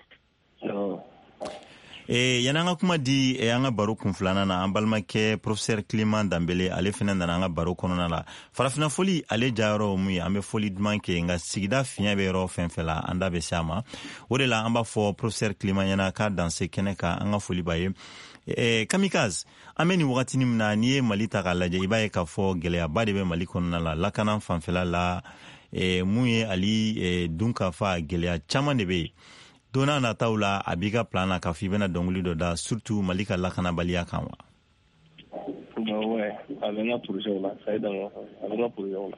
Yanni an ka kuma di an ka baro kun filanan na an balimakɛ professeur Clément Dambele ale fɛnɛ nana an ka baro kɔnɔna la. Farafina foli ale jayɔrɔ mun ye an bɛ foli duman kɛ nka sigida fiɲɛ bɛ yɔrɔ fɛn fɛn la an da bɛ se a ma. O de la an b'a fɔ professeur Clément ɲɛna k'a danse kɛnɛ kan an ka foli b'a ye. Kamikaze, an bɛ nin wagatinin min na n'i ye Mali ta k'a lajɛ i b'a ye k'a fɔ gɛlɛyaba de bɛ Mali kɔnɔna la lakana fanfɛla la mun ye ali dun ka fa gɛlɛya caman de bɛ yen. Don n'a nataw la a b'i ka plan na k'a fɔ i bɛna dɔnkili dɔ da surtout Mali ka lakanabaliya kan wa? Ouais, a bɛ n ka projet la, ça y est a bɛ n ka projet la.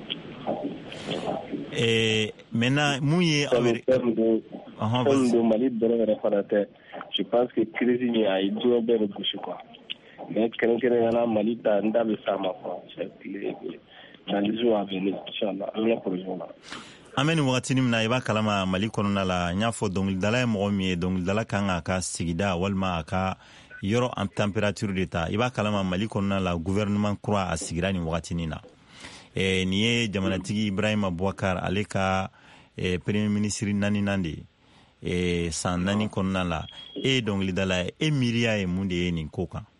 Maintenant mun ye aw yɛrɛ fɛn don Mali dɔrɔn yɛrɛ fana tɛ, je pense que crise in a ye diɲɛ bɛɛ de gosi quoi, mais kɛrɛnkɛrɛnnenya Mali ta n da bɛ s'a ma quoi, dans les jours à venir inchallah a bɛ n ka projet la. An bɛ nin wagatinin min na i b'a kalama Mali kɔnɔna la n y'a fɔ dɔnkilidala ye mɔgɔ min ye dɔnkilidala kan k'a ka sigida walima a ka yɔrɔ en température de ta i b'a kalama Mali kɔnɔna la gouvernement kura a sigira nin wagatinin na nin ye jamanatigi Ibrahima Boubacar ale ka premier ministre naaninan de ye san 4 kɔnɔna la e dɔnkilidala ye miiriya ye mun de ye nin ko kan?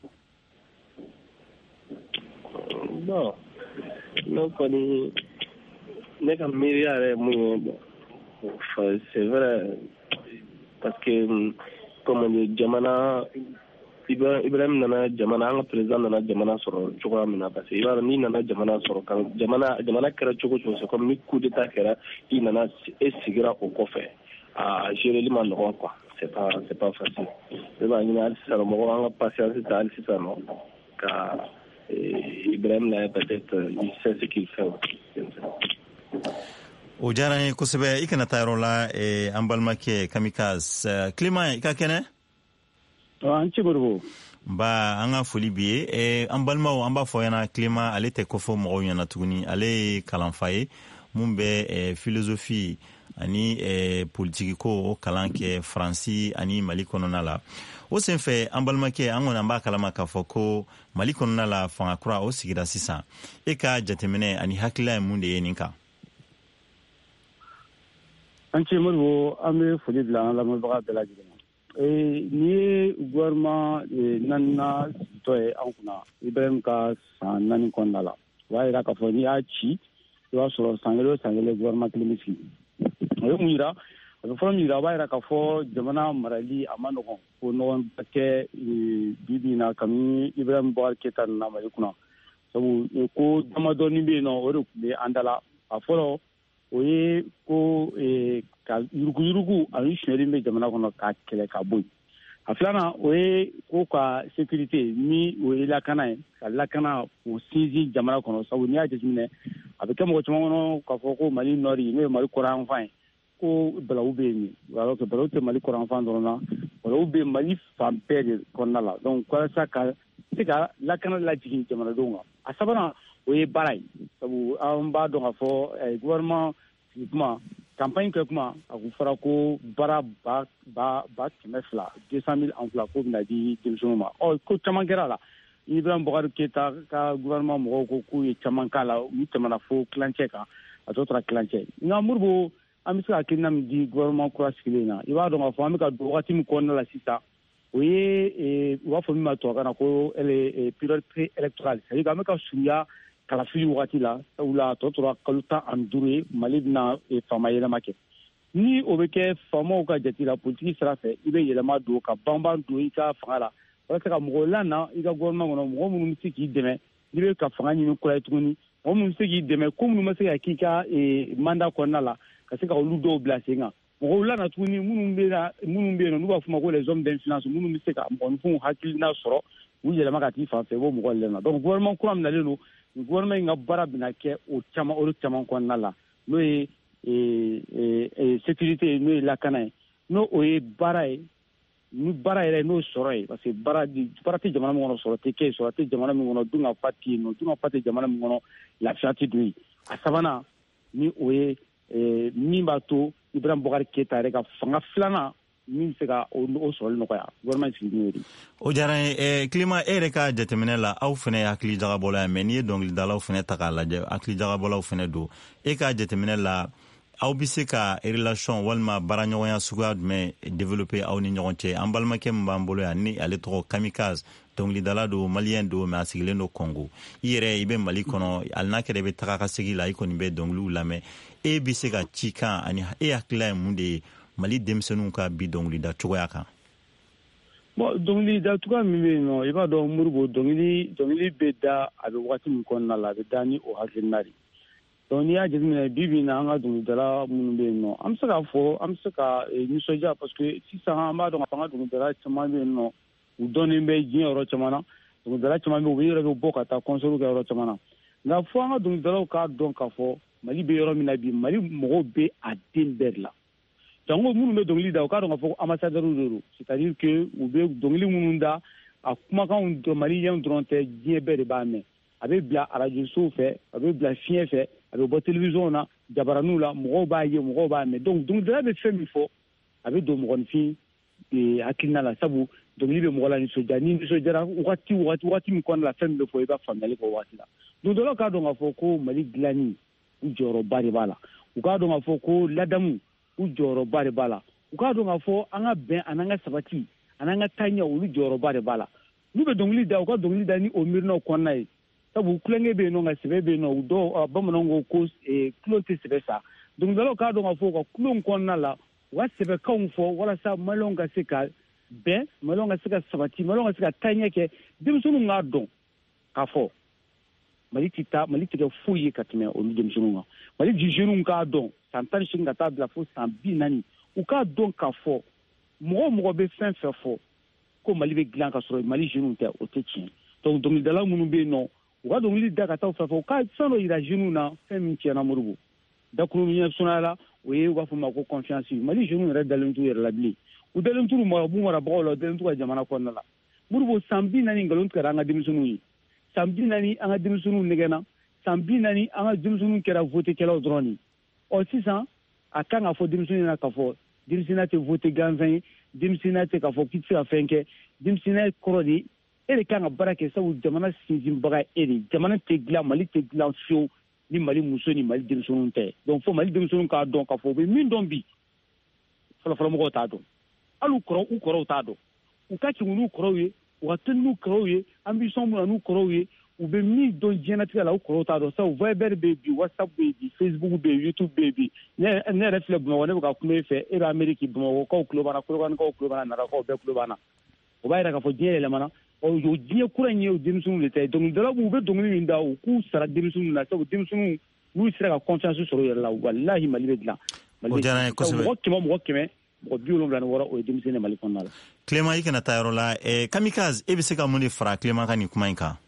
Bon ne kɔni ne ka miiriya yɛrɛ mun ye c'est vrai parce que comme jamana Ibrahim nana jamana an ka président nana jamana sɔrɔ cogoya min na parce que i b'a dɔn n'i nana jamana sɔrɔ kan jamana kɛra cogo cogo c'est comme ni coup d'état kɛra i nana sigira o kɔfɛ a gérer ma nɔgɔn quoi, c'est pas facile. Ne b'a ɲini hali sisan mɔgɔw an ka patience ta hali sisan nɔ ka Ibrahim lajɛ peut-être il sait ce qu'il fait. O diyara n ye kosɛbɛ i kana taa yɔrɔ la an balimakɛ Kamikaze. Clément i ka kɛnɛ? An ci borobo. Ba an ka foli bi ye an balimaw an b'a fɔ ɲɛna Clément ale tɛ kɔfɔ mɔgɔw ɲɛna tuguni ale ye kalanfa ye mun bɛ philosophie ani politique ko o kalan kɛ Faransi ani Mali kɔnɔna la. O senfɛ an balimakɛ an kɔni an b'a kalama k'a fɔ ko Mali kɔnɔna la fanga kura o sigira sisan e ka jateminɛ ani hakilila ye mun de ye nin kan? An ce Moribo an bɛ foli bila an lamɛnbaga bɛɛ lajɛlen ma. Ni ye gouvernement naaninan sitɔ ye an kunna Ibrahim ka san 4 kɔnɔna la o b'a jira k'a fɔ n'i y'a ci i b'a sɔrɔ san kelen o san kelen gouvernement kelen bɛ sigi. O ye mun yira a bɛ fɔlɔ min yira o b'a jira k'a fɔ jamana marali a ma nɔgɔn ko nɔgɔn kɛ bi na kabini Ibrahim Boubacar Keita nana Mali kunna sabu ko damadɔni bɛ yen nɔ o de tun bɛ an da la a fɔlɔ o ye ko ka yuruguyurugu ani suɲɛli bɛ jamana kɔnɔ ka kɛlɛ ka bɔ yen a filanan o ye ko ka sécurité ni o ye lakana ye ka lakana o sinsin jamana kɔnɔ sabu n'i y'a jateminɛ a bɛ kɛ mɔgɔ caman kɔnɔ k'a fɔ ko Mali nɔri n'o ye Mali kɔrɔyanfan ye ko balawu bɛ yen alors que balawu tɛ Mali kɔrɔyanfan dɔrɔn na balawu bɛ Mali fan bɛɛ de kɔnɔna la donc walasa ka se ka lakana lajigin jamanadenw kan a sabanan o ye baara ye sabu an b'a dɔn k'a fɔ gouvernement sigi kuma campagne kɛ kuma a kun fɔra ko baara ba 200,000 200,000 emploi ko bɛna di denmisɛnninw ma ko caman kɛra la Ibrahim Boubacar Keita ka gouvernement mɔgɔw ko k'u ye caman k'a la u tɛmɛna fo kilancɛ kan a tɔ tora kilancɛ nka Modibo an bɛ se ka hakilina min di gouvernement kura sigilen na i b'a dɔn k'a fɔ an bɛ ka don wagati min kɔnɔna la sisan o ye u b'a fɔ min ma tubabukan na ko période pré-électorale c'est-à-dire an bɛ ka surunya kalafili wagati la sabula a tɔ tora kalo 15 ye Mali bɛna faama yɛlɛma kɛ ni o bɛ kɛ faamaw ka jate la politiki sira fɛ i bɛ yɛlɛma don ka banban don i ka fanga la walasa ka mɔgɔw lana i ka gouvernement kɔnɔ mɔgɔ minnu bɛ se k'i dɛmɛ n'i bɛ ka fanga ɲini kura ye tuguni mɔgɔ minnu bɛ se k'i dɛmɛ ko minnu ma se ka k'i ka mandat kɔnɔna la ka se ka olu dɔw bila sen kan mɔgɔw lana tuguni minnu bɛ yen n'u b'a fɔ ma ko les hommes d'influence minnu bɛ se ka mɔgɔninfinw hakilina sɔrɔ u yɛlɛma ka t'i fan fɛ i b'o mɔgɔ lena donc gouvernement kura min nalen don gouvernement in ka baara bɛna kɛ o caman kɔnɔna la n'o ye sécurité n'o ye lakana ye n'o o ye baara ye ni baara yɛrɛ n'o sɔrɔ ye parce que baara tɛ jamana min kɔnɔ sɔrɔ tɛ kɛ sɔrɔ tɛ jamana min kɔnɔ dun ka fa tɛ yen nɔ dun ka fa tɛ jamana min kɔnɔ lafiya tɛ don yen a sabanan ni o ye min b'a to Ibrahim Boubacar Keita yɛrɛ ka fanga filanan min bɛ se ka o sɔrɔli nɔgɔya gouvernement sigi n'o ye de. O diyara n ye Kilema e yɛrɛ ka jateminɛ la aw fana ye hakili jagabɔla ye mais n'i ye dɔnkilidalaw fana ta k'a lajɛ hakili jagabɔlaw fana don e ka jateminɛ la aw bɛ se ka relation walima baaraɲɔgɔnya suguya jumɛn développer aw ni ɲɔgɔn cɛ an balimakɛ min b'an bolo yan ni ale tɔgɔ Kamikaze dɔnkilidala don malien don mais a sigilen don Congo i yɛrɛ i bɛ Mali kɔnɔ hali n'a kɛra i bɛ taga ka segin la i kɔni bɛ dɔnkiliw lamɛn e bɛ se ka cikan ani e hakilila ye mun de ye Mali denmisɛnninw ka bi dɔnkilida cogoya kan. Bon dɔnkilida cogoya min bɛ yen nɔ i b'a dɔn Modibo dɔnkili bɛ da a bɛ wagati min kɔnɔna la a bɛ da ni o hakilina de donc n'i y'a jateminɛ bi bi in na an ka dɔnkilidala minnu bɛ yen nɔ an bɛ se k'a fɔ an bɛ se ka nisɔndiya parce que sisan an b'a dɔn k'a fɔ an ka dɔnkilidala caman bɛ yen nɔ u dɔnnen bɛ diɲɛ yɔrɔ caman na dɔnkilidala caman bɛ yen u yɛrɛ bɛ bɔ ka taa concert kɛ yɔrɔ caman na nka fo an ka dɔnkilidalaw k'a dɔn k'a fɔ Mali bɛ yɔrɔ min na bi Mali mɔgɔw bɛ a den bɛɛ de la jango minnu bɛ dɔnkili da u k'a dɔn k'a fɔ ko ambassadeurs de don c'est-à-dire que u bɛ dɔnkili minnu da a kumakanw dɔn maliyɛnw dɔrɔn tɛ diɲɛ bɛɛ de b'a mɛn a bɛ bila arajosow fɛ a bɛ bila fiɲɛ fɛ a bɛ bɔ télévision na jabaraninw la mɔgɔw b'a ye mɔgɔw b'a mɛn donc dɔnkilidala bɛ fɛn min fɔ a bɛ don mɔgɔninfin hakilina la sabu dɔnkili bɛ mɔgɔ la nisɔndiya ni nisɔndiyara wagati min kɔnɔna la fɛn min bɛ fɔ i b'a faamuyali kɛ o waati la dɔnkilidalaw k'a dɔn k'a fɔ ko Mali dilanni u jɔyɔrɔba de b'a la u k'a dɔn k'a fɔ ko ladamu u jɔyɔrɔba de b'a la u k'a dɔn k'a fɔ an ka bɛn an n'an ka sabati an n'an ka taaɲɛ olu jɔyɔrɔba de b'a la n'u bɛ dɔnkili da u ka dɔnkili da ni o miirinaw kɔnɔna ye sabu kulonkɛ bɛ yen nɔ nka sɛbɛ bɛ yen nɔ u dɔw bamananw ko kulon tɛ sɛbɛ sa dɔnkilidalaw k'a dɔn k'a fɔ u ka kulon kɔnɔna la u ka sɛbɛkanw fɔ walasa maliyɛnw ka se ka bɛn maliyɛnw ka se ka sabati maliyɛnw ka se ka taaɲɛ kɛ denmisɛnninw k'a dɔn k'a fɔ Mali tɛ kɛ foyi ye ka tɛmɛ olu denmisɛnninw kan Mali jeunes k'a dɔn san 18 ka taa bila fo san 40 u k'a dɔn k'a fɔ mɔgɔ bɛ fɛn fɛn fɔ ko Mali bɛ dilan ka sɔrɔ Mali jeunes tɛ o tɛ tiɲɛ donc dɔnkilidala minnu bɛ yen nɔ u ka dɔnkili da ka taa u fɛ u ka fɛn dɔ yira jeunes na fɛn min tiɲɛna Modibo dakuru min sumaya la o ye u b'a fɔ ma ko confiance Mali jeunes yɛrɛ dalen t'u yɛrɛ la bilen u dalen t'u marabagaw la u dalen t'u ka jamana kɔnɔna la Modibo san 40 nkalon tigɛra an ka denmisɛnninw ye san 40 an ka denmisɛnninw nɛgɛnna san 40 an ka denmisɛnninw kɛra votekɛlaw dɔrɔn de ɔ sisan a kan k'a fɔ denmisɛnninw na k'a fɔ denmisɛnninya tɛ vote ganfɛn ye denmisɛnninya tɛ k'a fɔ k'i tɛ se ka fɛn kɛ denmisɛnninya kɔrɔ de e de kan ka baara kɛ sabu jamana sinsinbaga e de jamana tɛ dilan Mali tɛ dilan fiyewu ni Mali muso ni Mali denmisɛnninw tɛ donc fo Mali denmisɛnninw k'a dɔn k'a fɔ u bɛ min dɔn bi fɔlɔfɔlɔmɔgɔw t'a dɔn hali u kɔrɔw t'a dɔn u ka kɛmɛ n'u kɔrɔw ye u ka teli n'u kɔrɔw ye ambition mun na n'u kɔrɔw ye u bɛ min dɔn diɲɛnatigɛ la u kɔrɔw t'a dɔn sabu Viber bɛ yen bi WhatsApp bɛ yen bi Facebook bɛ yen YouTube bɛ yen bi ne yɛrɛ filɛ Bamakɔ ne bɛ ka kuma e fɛ e bɛ Amérique Bamakɔkaw tulo b'an na Kolokanikaw tulo b'an na Narakaw bɛɛ tulo b'an na o b'a yira k'a fɔ diɲɛ yɛlɛmana o diɲɛ kura in ye o denmisɛnninw de ta ye dɔnkilidalaw u bɛ dɔnkili min da u k'u sara denmisɛnninw na sabu denmisɛnninw n'u sera ka confiance sɔrɔ u yɛrɛ la walahi Mali bɛ dilan o diyara n ye kosɛbɛ mɔgɔ 100 mɔgɔ 76 o ye denmisɛnnin Mali kɔnɔna la Kilema i kana taa yɔrɔ la Kamikaze e bɛ se ka mun de fara Kilema ka nin kuma in kan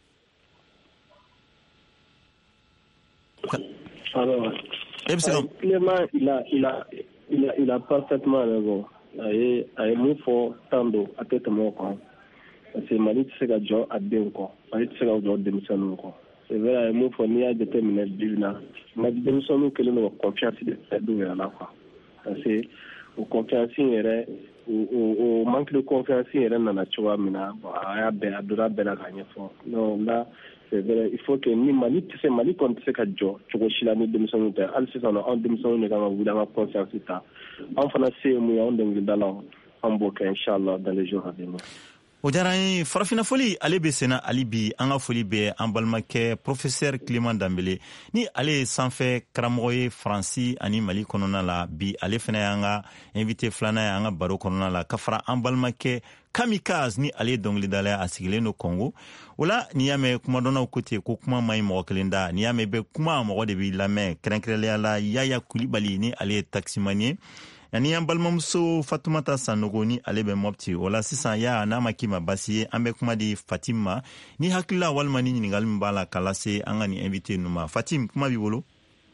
alors Kilema il a parfaitement raison a ye mun fɔ tan don a tɛ tɛmɛ o kan parce que Mali tɛ se ka jɔ a denw kɔ Mali tɛ se ka jɔ denmisɛnninw kɔ c'est vrai mon fournier déterminé divina ma démission que nous confiance de là quoi c'est au confiance au manque de confiance nana chowa mina aya be adura be la gagner fort non là c'est vrai il faut que ni mali c'est mali quand c'est ka jo chogo shila ni démission de al c'est ça on démission ne ga vous dans confiance ça on fana c'est mu on dengi dala on boka inchallah dans les jours à venir. O diyara ye farafina foli ale be sena ali bi an ka foli be an balimakɛ professeur Clément Dambele ni ale sanfɛ karamɔgɔ ye Faransi ani Mali kɔnɔna la bi ale fana y'an ka invité filanan ye an ka baro kɔnɔna la ka fara an balimakɛ Kamikaze ni ale dɔnkilidala a sigilen do Congo o la ni y'a mɛn kumadɔnnaw ko ten ko kuma man ɲi mɔgɔ kelen da ni y'a mɛn bɛ kuma mɔgɔ de b'i lamɛn kɛrɛnkɛrɛnnenya la Yaya Kulibali ni ale ye taximan ye ani an balimamuso Fatumata Sanogo ni ale bɛ Mopti o la sisan ya n'a ma k'i ma basi ye an bɛ kuma di Fatim ma ni hakilila walima ni ɲininkali min b'a la k'a lase an ka nin invité ninnu ma Fatim kuma b'i bolo.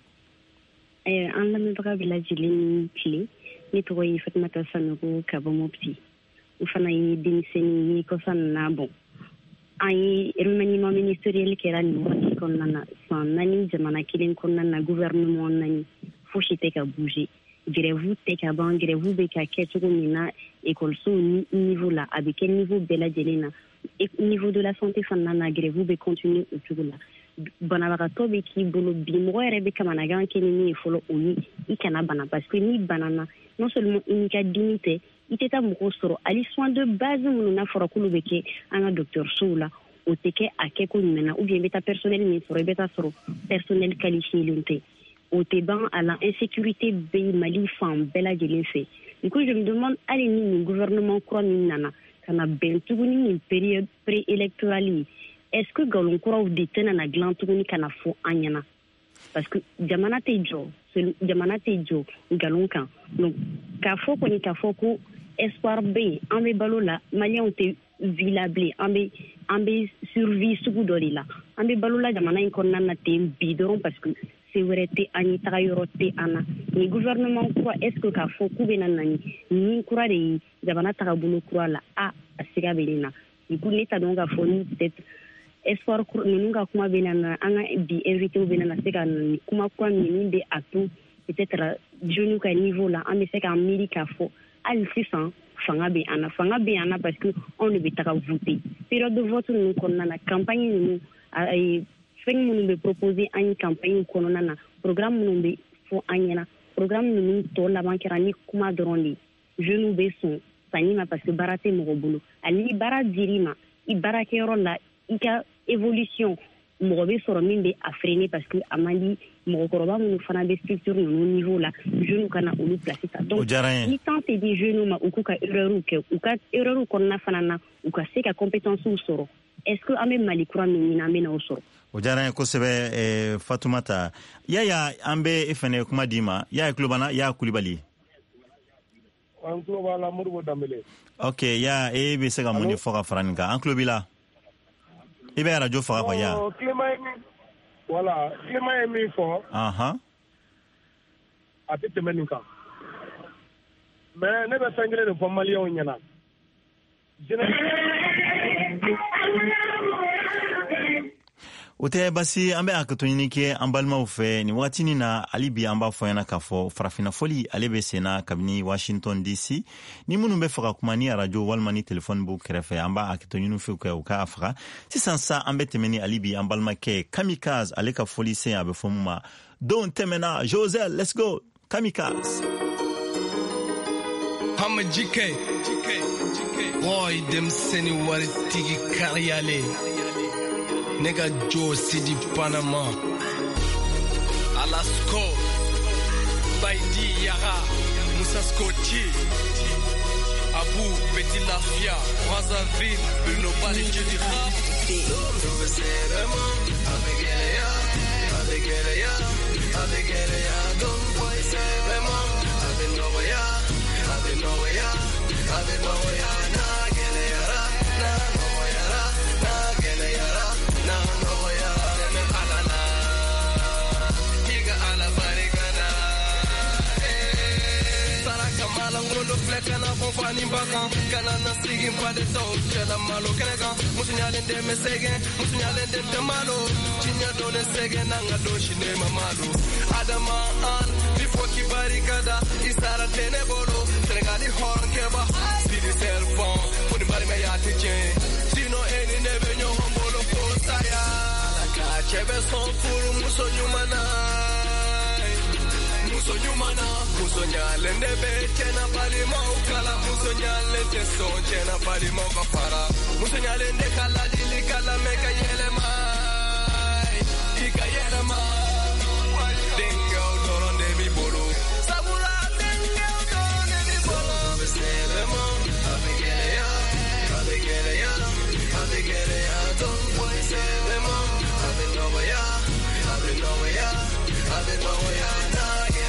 An lamɛnbaga bɛɛ lajɛlen tile ne tɔgɔ ye Fatumata Sanogo ka bɔ Mopti n fana ye denmisɛnnin ye kɔsa na bon an ye remaniement ministériel kɛra nin waati kɔnɔna na san 4 jamana kelen kɔnɔna na gouvernement nani fosi tɛ ka bouger grève tɛ ka ban grève bɛ ka kɛ cogo min na école ni niveau la a bɛ kɛ niveau bɛɛ lajɛlen na niveau de la santé fana na grève bɛ continuer o cogo la banabagatɔ bɛ k'i bolo bi mɔgɔ yɛrɛ bɛ kamanagan kɛ ni min ye fɔlɔ o ye i kana bana parce que ni banana non seulement i n'i ka dimi tɛ i tɛ taa mɔgɔw sɔrɔ hali soins de base minnu n'a fɔra k'olu bɛ kɛ an ka dɔgɔtɔrɔsow la o tɛ kɛ a kɛko ɲuman na ou bien i bɛ taa personnel min sɔrɔ i bɛ taa sɔrɔ personnel qualifiélen tɛ o tɛ ban a la insécurité bɛ Mali fan bɛɛ lajɛlen fɛ du coup je me demande hali ni nin gouvernement kura min nana ka na bɛn tuguni nin période préélectorale ye est-ce que nkalon kuraw de tɛna na dilan tuguni ka na fɔ an ɲɛna parce que jamana tɛ jɔ nkalon kan donc k'a fɔ kɔni k'a fɔ ko espoir bɛ yen an bɛ balo la maliyɛnw tɛ vila bilen an bɛ survie sugu dɔ de la an bɛ balo la jamana in kɔnɔna na ten bi dɔrɔn parce que se wɛrɛ tɛ an ye taga yɔrɔ tɛ an na ni gouvernement kura est-ce que k'a fɔ k'u bɛna na ni kura de ye jamana tagabolo kura la a siga bɛ nin na du coup ne t'a dɔn k'a fɔ ni peut-être espoir ninnu ka kuma bɛ na an ka bi invité bɛ na se ka ni kuma kura min bɛ a to peut-être jeunes ka niveau la an bɛ se k'an miiri k'a fɔ hali sisan fanga bɛ an na parce que anw de bɛ taga voter période de vote ninnu kɔnɔna na campagne ninnu fɛn minnu bɛ proposer an ye campagne kɔnɔna na programme minnu bɛ fɔ an ɲɛna programme ninnu tɔ laban kɛra ni kuma dɔrɔn de jeunes bɛ sɔn sanni ma parce que baara tɛ mɔgɔ bolo ani ni baara dir'i ma i baarakɛyɔrɔ la i ka évolution mɔgɔ bɛ sɔrɔ min bɛ a freiner parce que a man di mɔgɔkɔrɔba minnu fana bɛ structure ninnu niveau la jeunes kana olu place ta donc ni temps tɛ di jeunes ma u k'u ka erreur kɛ u ka erreur kɔnɔna fana na u ka se ka compétence sɔrɔ est-ce que an bɛ Mali kura min ɲini an bɛ na o sɔrɔ. O diyara n ye kosɛbɛ Fatumata Yaya an bɛ e fɛnɛ kuma d'i ma Yaya Kulibana Yaya Kulibali. An tulo b'a la Modibo Dambele. Ok Yaya e bɛ se ka mun de fɔ ka fara nin kan an tulo b'i la i bɛ radio faga quoi Yaya. Clément ye min fɔ. A tɛ tɛmɛ nin kan mais ne bɛ fɛn kelen de fɔ maliyɛnw ɲɛna. O tɛ basi an bɛ hakɛto ɲini kɛ an balimaw fɛ nin wagatinin na hali bi an b'a fɔ ɲɛna k'a fɔ farafina foli ale bɛ senna kabini Washington DC ni minnu bɛ faga kuma ni radio walima ni telefɔni b'u kɛrɛfɛ an b'a hakɛto ɲini fɛ kɛ u k'a faga sisan sa an bɛ tɛmɛ ni hali bi an balimakɛ Kamikaze ale ka foli sen a bɛ fɔ mun ma don tɛmɛna Josel let's go Kamikaze. Hama jike boy denmisɛnnin waritigi kariyalen Nigga Joe City Panama Alasko Baidi Yara Moussa Scotty Abu Petit Lafia Brazzaville Bruno Bali Jedira do fleka na fofani baka kana na sigin pa de to chela malo kenega musinyale de mesege musinyale de tamalo chinya do ne sege nanga do shine mamalo adama an before ki barikada isara tene bolo senegali horn keba sidi serpon puni bari me yati chen sino eni nebe nyo hombolo posaya laka chebe son furu muso nyumana Musonyumana, musonyale ndebe chena pali maukala, musonyale teso chena pali maukapara, musonyale ndekala dili kala meka yele mai, ika yele mai, dengue autoron de mi bolo, sabula dengue autoron de mi bolo, selemo, abigeya, don't worry, selemo, abenoya, na.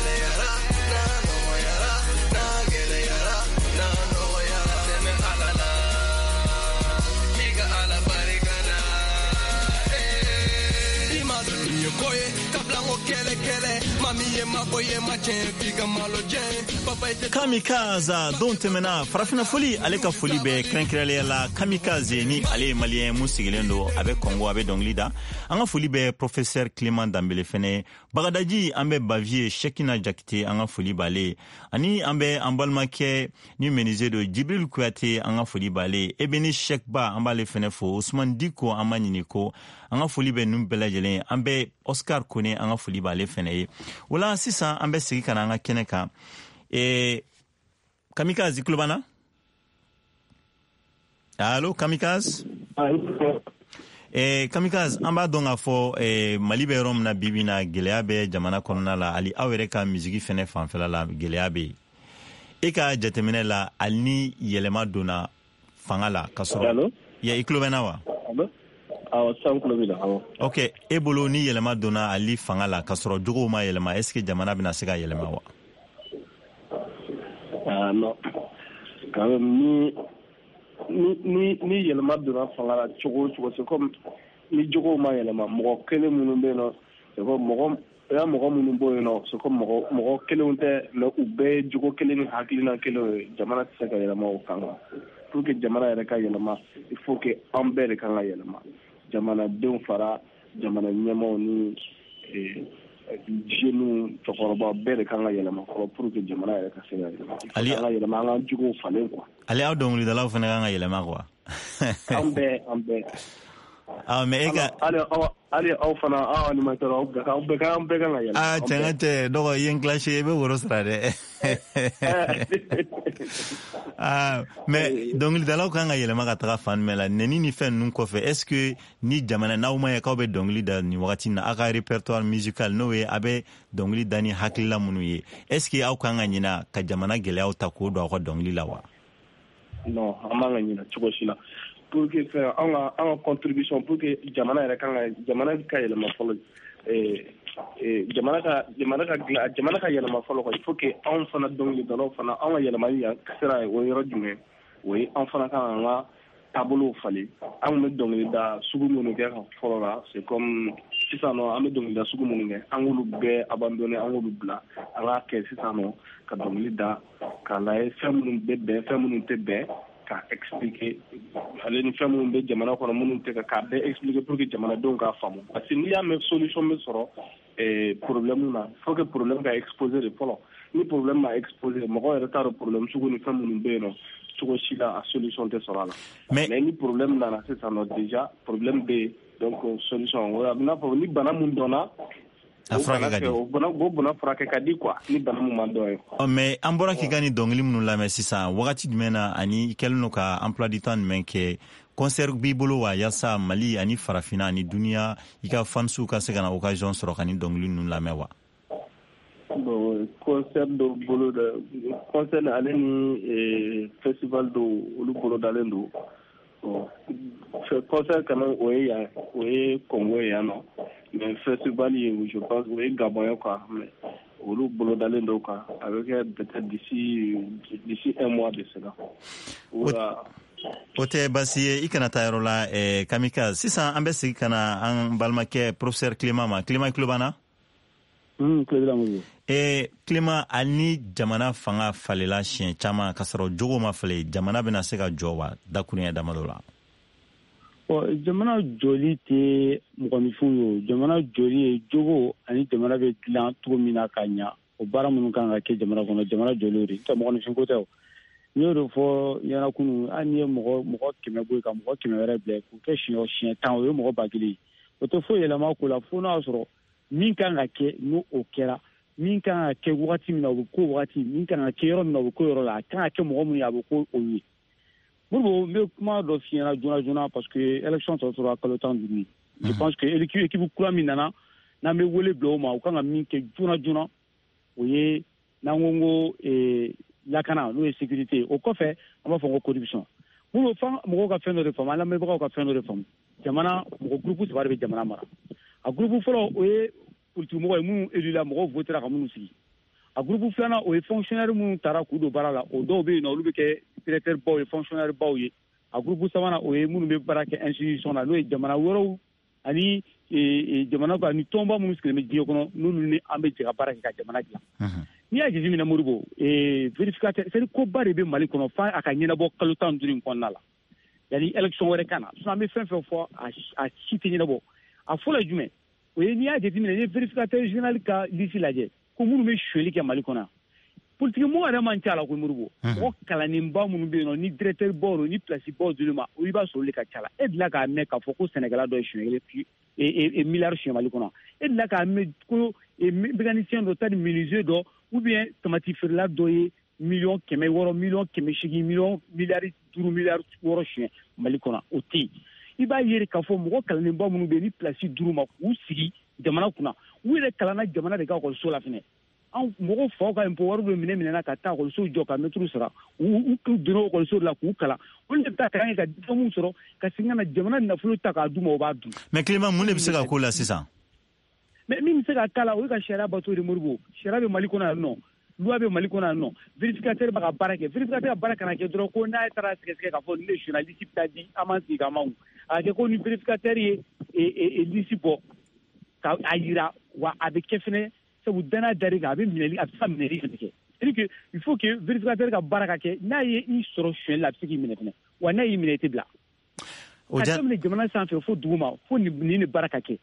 Kamikaze don tɛmɛna farafina foli ale ka foli bɛ kɛrɛnkɛrɛnnenya la Kamikaze ni ale ye maliyɛn mun sigilen don a bɛ Congo a bɛ dɔnkili da an ka foli bɛ professeur Clément Dambele fɛnɛ Bagadaji an bɛ Bavier Shekina Jakite an ka foli b'ale ani an bɛ an balimakɛ ni menuisier do Jibril Kuyate an ka foli b'ale Ebeni Shekba an b'ale fɛnɛ fo Ousmane Diko an ma ɲini ko an ka foli bɛ ninnu bɛɛ lajɛlen an bɛ Oscar Kone an ka foli b'ale fɛnɛ ye wala sisan an bɛ sigi ka na an ka kɛnɛ kan Kamikaze Klobana Allo Kamikaze Kamikaze an b'a dɔn k'a fɔ Mali bɛ yɔrɔ min na bibi na gɛlɛya bɛ jamana kɔnɔna la hali aw yɛrɛ ka musique fɛnɛ fanfɛla la gɛlɛya bɛ e ka jateminɛ la hali ni yɛlɛma donna fanga la ka sɔrɔ ya i tulo bɛ na wa ok e bolo ni yɛlɛma donna hali fanga la ka sɔrɔ jogow ma yɛlɛma est ce que jamana bɛna se ka yɛlɛma wa non quand même ni yɛlɛma donna fanga la cogo c'est comme ni jogow ma yɛlɛma mɔgɔ kelen minnu bɛ yen nɔ c'est comme mɔgɔ minnu bɔ yen nɔ c'est comme mɔgɔ kelenw tɛ mais u bɛɛ ye jogo kelen ni hakilina kelen ye jamana tɛ se ka yɛlɛma o kan pour que jamana yɛrɛ ka yɛlɛma il faut que an bɛɛ de kan ka yɛlɛma jamanadenw fara jamana ɲɛmaw ni jeunes cɛkɔrɔba bɛɛ de kan ka yɛlɛma fɔlɔ pour que jamana yɛrɛ ka se ka yɛlɛma an ka jogow falen quoi ale aw dɔnkilidalaw fana kan ka yɛlɛma quoi an bɛɛ mais e ka ale aw fana aw animateur aw bɛɛ kan ka yɛlɛma tiɲɛ tɛ dɔgɔ i ye n clashé i bɛ woro sara dɛ mais dɔnkilidalaw kan ka yɛlɛma ka taga fan jumɛn la nɛni ni fɛn ninnu kɔfɛ est ce que ni jamana n'aw ma ye k'aw bɛ dɔnkili da nin wagati na aw ka répertoire musical n'o ye a bɛ dɔnkili da ni hakilila minnu ye est ce que aw kan ka ɲina ka jamana gɛlɛyaw ta k'o don aw ka dɔnkili la wa non an man ka ɲina cogo si la pour que an ka contribution pour que jamana yɛrɛ ka yɛlɛma fɔlɔ jamana ka yɛlɛma fɔlɔ quoi il faut que anw fana dɔnkilidalaw fana an ka yɛlɛmali sira ye o yɔrɔ jumɛn o ye an fana kan an ka taabolow falen an bɛ dɔnkilida sugu minnu kɛ ka fɔlɔ la c'est comme sisan nɔ an bɛ dɔnkilida sugu minnu kɛ an k'olu bɛɛ abandonné an k'olu bila an k'a kɛ sisan nɔ ka dɔnkili da k'a lajɛ fɛn minnu bɛ bɛn fɛn minnu tɛ bɛn ka expliquer ale ni fɛn minnu bɛ jamana kɔnɔ minnu tɛ k'a bɛɛ expliquer pour que jamanadenw k'a faamu parce que n'i y'a mɛn solution bɛ sɔrɔ problème na faut que problème ka exposer de fɔlɔ ni problème ma exposer mɔgɔ yɛrɛ t'a dɔn problème sugu ni fɛn minnu bɛ yen nɔ cogo si la a solution tɛ sɔrɔ a la mais ni problème nana sisan nɔ déjà problème bɛ yen donc solution o n'a fɔ ni bana mun dɔnna a furakɛ ka di o bana furakɛ ka di quoi ni bana mun man dɔn ye mais an bɔra k'i ka ni dɔnkili minnu lamɛn sisan wagati jumɛn na ani i kɛlen don ka emploi du temps jumɛn kɛ concert b'i bolo wa yaasa Mali ani farafina ani duniya i ka fansiw ka se ka na occasion sɔrɔ ka ni dɔnkili ninnu lamɛn wa bon concert dɔ bolo da concert ale ni festival dɔ olu bolo dalen don concert kana o ye Congo yan nɔ mais festival ye je pense o ye Gabon ye quoi mais olu bolo dalen don quoi avec peut-être d'ici un mois de cela o tɛ basi ye i kana taa yɔrɔ la Kamikaze sisan an bɛ sigi ka na an balimakɛ professeur Clément ma Clément i tulo b'an na Clément ani jamana fanga falela siɲɛ caman ka sɔrɔ jogo ma fale jamana bɛna se ka jɔ wa dakurunya damadɔ la. Jamana joli tɛ mɔgɔninfin ye, jamana joli ye jogo ani jamana bɛ dilan cogo min na ka ɲa o baara minnu kan ka kɛ jamana kɔnɔ jamana joli de tɛ mɔgɔninfin ko tɛ. N y'o de fɔ ɲɛna kunun hali ni ye mɔgɔ 100 bɔ ka mɔgɔ 100 wɛrɛ bila k'u kɛ siɲɛ 10 o ye mɔgɔ 1000 o tɛ foyi yɛlɛma ko la fo n'a sɔrɔ min kan ka kɛ n'o kɛra min kan ka kɛ wagati min na o bɛ ko wagati min kan ka kɛ yɔrɔ min na o bɛ ko yɔrɔ la a kan ka kɛ mɔgɔ min ye a bɛ ko o ye. Moribo n bɛ kuma dɔ f'i ɲɛna joona joona parce que élection tɔ tora kalo 15 je pense que équipe kura min nana n'an bɛ wele bila o ma u kan ka min kɛ joona joona o ye n'an ko lakana n'o ye sécurité o kɔfɛ an b'a fɔ ko corruption. Moribo fɔ mɔgɔw ka fɛn dɔ de faamu an lamɛnbagaw ka fɛn dɔ de faamu jamana mɔgɔ groupe 3 de bɛ jamana mara a groupe fɔlɔ o ye politique mɔgɔ ye minnu élu la mɔgɔw votera ka minnu sigi a groupe filanan o ye fonctionnaire minnu taara k'u don baara la o dɔw bɛ yen nɔ olu bɛ kɛ directeur baw ye fonctionnaire baw ye a groupe sabanan o ye minnu bɛ baara kɛ institution na n'o ye jamana wɛrɛw ani jamana kan ni tɔnba minnu sigilen bɛ diɲɛ kɔnɔ n'olu ni an bɛ jɛ ka baara kɛ ka jamana dilan. N'i y'a jateminɛ Moribo vérificateur c'est koba de bɛ Mali kɔnɔ f'a ka ɲɛnabɔ kalo 15 in kɔnɔna la yanni élection wɛrɛ ka na sinon an bɛ fɛn fɛn fɔ a si tɛ ɲɛnabɔ a fɔlɔ ye jumɛn o ye n'i y'a jateminɛ ni vérificateur général ka liste lajɛ ko minnu bɛ suɲɛli kɛ Mali kɔnɔ politique mɔgɔ yɛrɛ man ca la ko Moribo mɔgɔ kalanenba minnu bɛ yen nɔ ni directeur baw ni place baw dil'u ma i b'a sɔrɔ olu ka ca la e delila k'a mɛn k'a fɔ ko Sénégalais dɔ ye suɲɛ milliard suɲɛ Mali kɔnɔ e delila k'a mɛn ko mécanicien dɔ t'a di menuisier dɔ ou bien tamati feerela dɔ ye miliyɔn 600 miliyɔn 800 miliyɔn miliyari 5 miliyari 6 suɲɛ Mali kɔnɔ o tɛ yen i b'a ye k'a fɔ mɔgɔ kalanenba minnu bɛ yen ni place d'u ma k'u sigi jamana kunna u yɛrɛ kalanna jamana de ka ekɔliso la fɛnɛ an mɔgɔ faw ka impôt wari bɛ minɛ ka taa ekɔliso jɔ ka mɛtiriw sara u donna ekɔliso la k'u kalan olu de bɛ taa kalan kɛ ka diplôme sɔrɔ ka segin ka na jamana nafolo ta k'a d'u ma o b'a dun. Mais Clément mun de bɛ se ka k'o la sisan. Mais min bɛ se ka k'a la o ye ka sariya bato de Moribo sariya bɛ Mali kɔnɔ yan nɔ loi bɛ Mali kɔnɔ yan nɔ vérificateur b'a ka baara kɛ vérificateur ka baara kana kɛ dɔrɔn ko n'a taara sɛgɛsɛgɛ k'a fɔ nin de journaliste bɛ taa di an ma sigi k'an ma a kɛ ko ni vérificateur ye liste bɔ ka a yira wa a bɛ kɛ fɛnɛ sabu danaya dar'i kan a bɛ minɛli a bɛ se ka minɛli fɛnɛ kɛ c'est-à-dire que il faut que vérificateur ka baara ka kɛ n'a ye i sɔrɔ suɲɛli la a bɛ se k'i minɛ fɛnɛ wa n'a y'i minɛ i tɛ bila ka daminɛ jamana sanfɛ fo duguma fo nin baara ka kɛ.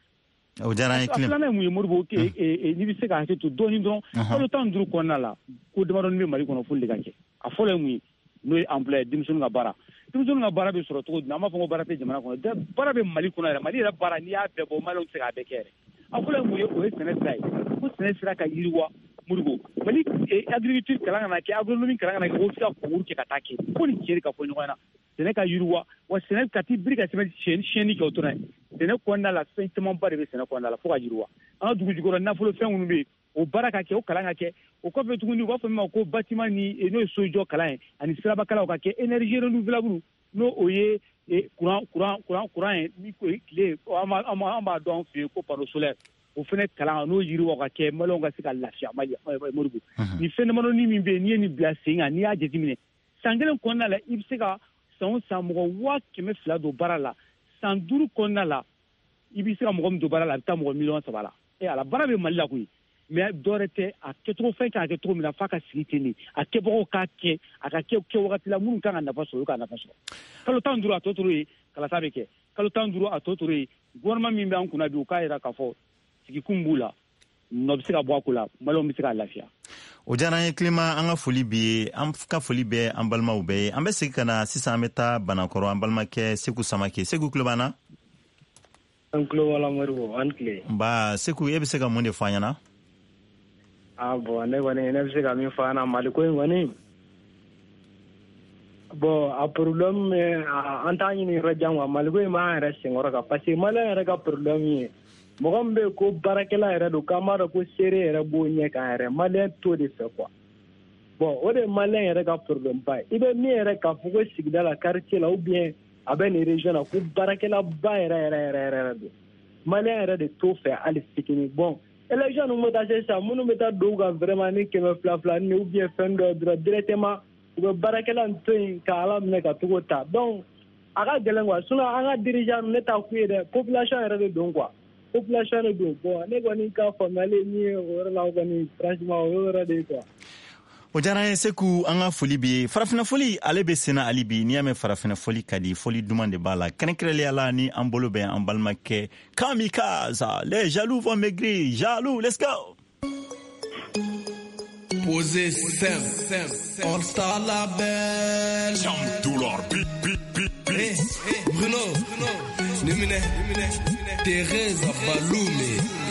O diyara an ye Clément. Filanan mun ye Moribo n'i bɛ se ka hakili to dɔɔnin dɔrɔn kalo 15 kɔnɔna la ko damadɔni bɛ Mali kɔnɔ foli de ka kɛ a fɔlɔ ye mun ye n'o ye employé denmisɛnninw ka baara bɛ sɔrɔ cogo di an b'a fɔ ko baara tɛ jamana kɔnɔ baara bɛ Mali kɔnɔ yɛrɛ Mali yɛrɛ baara n'i y'a bɛɛ bɔ Maliɲɛnw tɛ se k'a bɛɛ kɛ yɛrɛ a fɔlɔ ye mun ye o ye sɛnɛ sira ye ko sɛnɛ sira ka yiriwa Moribo Mali agriculture kalan kana kɛ agronomie kalan kana kɛ o bɛ se ka concours kɛ ka taa kɛ ko nin cɛ de ka fɔ ɲɔgɔn na sɛnɛ ka yiriwa wa sɛnɛ ka ti biri ka sɛbɛn siyɛnni kɛ o tora yen sɛnɛ kɔnɔna la fɛn camanba de bɛ sɛnɛ kɔnɔna la fo ka yiriwa an ka dugu jukɔrɔ nafolo fɛn minnu bɛ yen o baara ka kɛ o kalan ka kɛ o kɔfɛ tuguni u b'a fɔ min ma ko bâtiment ni n'o ye sojɔ kalan ye ani sirabakalaw ka kɛ énergie renouvelable n'o o ye courant ye min ko ye tile an b'a dɔn an fɛ yen ko panneau solaire o fɛnɛ kalan n'o yiriwa ka kɛ Maliɲɛnw ka se ka lafiya Moribo ni fɛn damadɔni min bɛ yen n'i ye nin bila sen kan n'i y'a jateminɛ san kelen kɔnɔna la i bɛ se ka san o san mɔgɔ 200,000 don baara la san 5 kɔnɔna la i bɛ se ka mɔgɔ min don baara la a bɛ taa mɔgɔ 3 la ala baara bɛ Mali la koyi mais dɔwɛrɛ tɛ a kɛcogo fɛn kan ka kɛ cogo min na f'a ka sigi ten de a kɛbagaw k'a kɛ a ka kɛ wagati la minnu kan ka nafa sɔrɔ olu ka nafa sɔrɔ kalo 15 a tɔ tora yen kalata bɛ kɛ kalo 15 a tɔ tora yen gouvernement min bɛ an kunna bi u k'a jira k'a fɔ sigikun b'u la nɔ bɛ se ka bɔ a ko la Maliɲɛnw bɛ se k'a lafiya. O diyara an ye Clément an ka foli bi ye an ka foli bɛ an balimaw bɛɛ ye an bɛ segin ka na sisan an bɛ taa Banakɔrɔ an balimakɛ Seku Samake Seku tulo b'an na. An tulo b'a la Moribo an tile. Nba Seku e bɛ se ka mun de fɔ an ɲɛna. Bon ne kɔni ne bɛ se ka min fɔ an na Mali ko in kɔni bon a problème an t'a ɲini yɔrɔ jan quoi Mali ko in b'an yɛrɛ senkɔrɔ kan parce que Maliɲɛn yɛrɛ ka problème ye mɔgɔ min bɛ yen ko baarakɛla yɛrɛ don k'an b'a dɔn ko seere yɛrɛ b'o ɲɛ kan yɛrɛ Maliɲɛn t'o de fɛ quoi bon o de ye Maliɲɛn yɛrɛ ka problème ba ye i bɛ min yɛrɛ k'a fɔ ko sigida la quartier la ou bien a bɛ nin région na ko baarakɛla ba yɛrɛ don Maliɲɛn yɛrɛ de t'o fɛ hali fitinin bon élection ninnu bɛ taa se sisan minnu bɛ taa don u kan vraiment ni 200 ni ou bien fɛn dɔ dɔrɔn directement u bɛ baarakɛla in to yen ka Ala minɛ ka togo ta donc a ka gɛlɛn quoi sinon an ka dirigeant ne t'a f'u ye dɛ population yɛrɛ de don quoi population do bon ne goni ka famale ni ora la goni franchement ora de quoi o jara ye seku an ka foli bi farafina foli ale be sena alibi ni ame farafina foli kadi foli demande bala kenekrele ala ni an bolo be an balmake kamikaza les jaloux vont maigrir jaloux let's go Posé Sam All Star Label $1 Hey, Bruno Numine Teresa Baloumé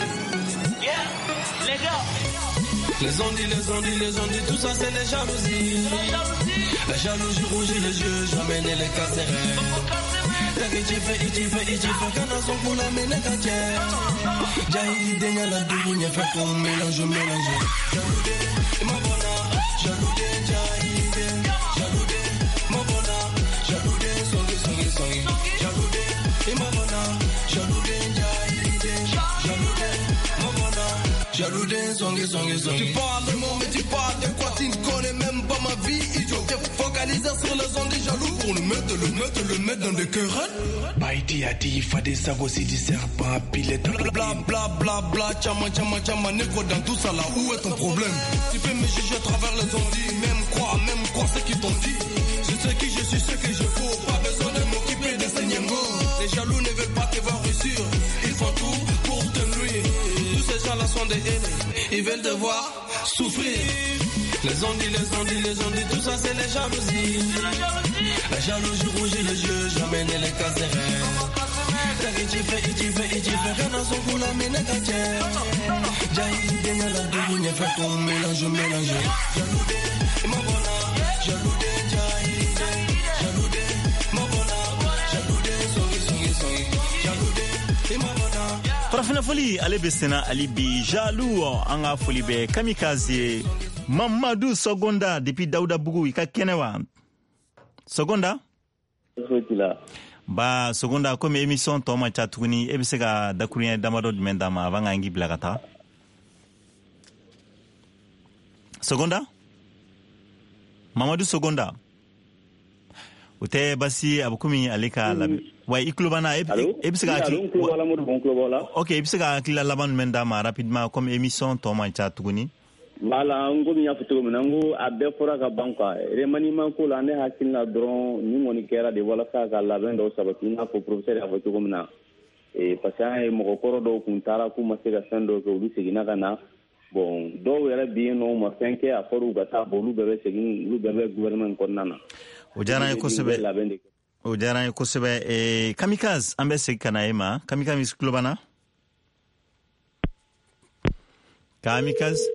Les gars Les ondits, tout ça c'est les jalousies. La jalousie rougit les yeux, j'amène les casserais. Dès que tu fais, quand on s'en fout la mène ta tienne. Jaï, dénia la douille, fait qu'on mélange. Jaloudé, ma bona, jaloudé, jaï, jaloudé, ma bona, jaloudé, songi. Jaloudé, ma bona, jaloudé, jaï, jaloudé, ma bona, jaloudé, songi. Tu parles de moi, mais tu parles de quoi? Tu ne connais même pas ma vie, idiot. T'es focalisé sur les ondes des jaloux pour le mettre dans des querelles. Baïti a dit, fadé sago si du serpent, pilette. Bla, chama, négo dans tout ça là, où est ton problème? Tu peux me juger à travers les ondes, même quoi, ce qu'ils t'ont dit. Je sais qui je suis, ce que je vaux, pas besoin de m'occuper des saignements. Les jaloux ne veulent pas te voir réussir, ils font tout pour te nuire. Tous ces gens là sont des haineux, ils veulent te voir souffrir. Les ondits, tout ça c'est les jalousies. La jalousie rougit les yeux, j'amène les casserais. Tu fais, rien à son coup, la mène ta tienne. Jaï, dénia la douille, fait qu'on mélange. Jaloudé, ma bona, jaloudé, jaï, jaloudé, ma bona, jaloudé, songi. Jaloudé, ma bona. farafina foli ale be sena alibi jaloux an ka foli be kamikaze Mamadou Sogonda depuis Daouda Bougou ika kenewa Sogonda ba Sogonda comme émission toma chatuguni e be se ka dakurien damado mendama avant ngi blagata Sogonda Mamadou Sogonda Ote basi abukumi alika labe wa iklubana e be se ka OK e be se ka kila laban mendama rapidement comme émission toma chatuguni Mala ngo mi yafuto minango abbe fora ka banka remani man ko la ne hakilna dron ni ngoni kera de wala ka la bendo sabati na ko professeur afuto ko mina e pasa e mo ko do kuntara ku masega sando ko lu sigina kana bon do wera bi no ma fenke a foru gata bolu bebe segin lu bebe gouvernement ko nana o jara ko sebe e kamikaze ambe segana ema kamikaze klubana kamikaze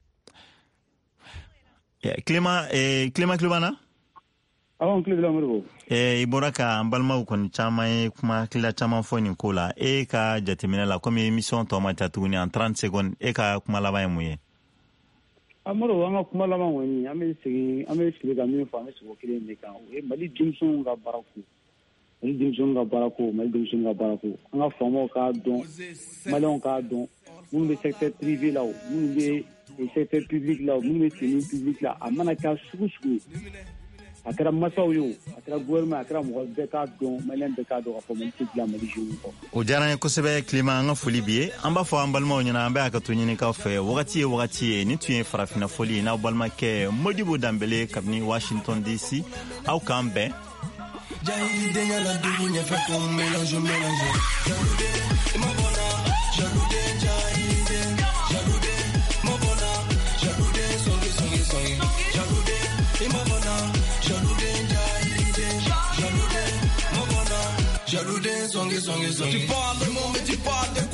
Clément Klubana awon Clément Morbo iboraka ambalma ukon chama kuma kila chama foni kola ka jatemina la comme émission to ma tatuni en 30 secondes ka kuma la baye muye amoro wanga kuma la mawoni ame sigi ga mi fa me so kile ne kan mali dimson ga barako anga famo ka don malon ka don mun be secteur privé là mun be et secteur public là mun be public là amana ka sugu akara masaw yo akara gouvernement akara mo be ka don malen be ka do ko men tibla mali jour ko o jarane ko sebe climat nga foli bié amba fo ambalma nyina amba aka to nyini ka fe wakati ni tu farafina foli na balma ke Modibo Dambélé kabni Washington DC au kambe Jaï dénia la douille fait qu'on mélange ma bona jaloudé jaï jaloudé ma bona jaloudé songi jaloudé ma bona jaloudé jaï jaloudé ma bona jaloudé songi tu parles de moi mais tu parles de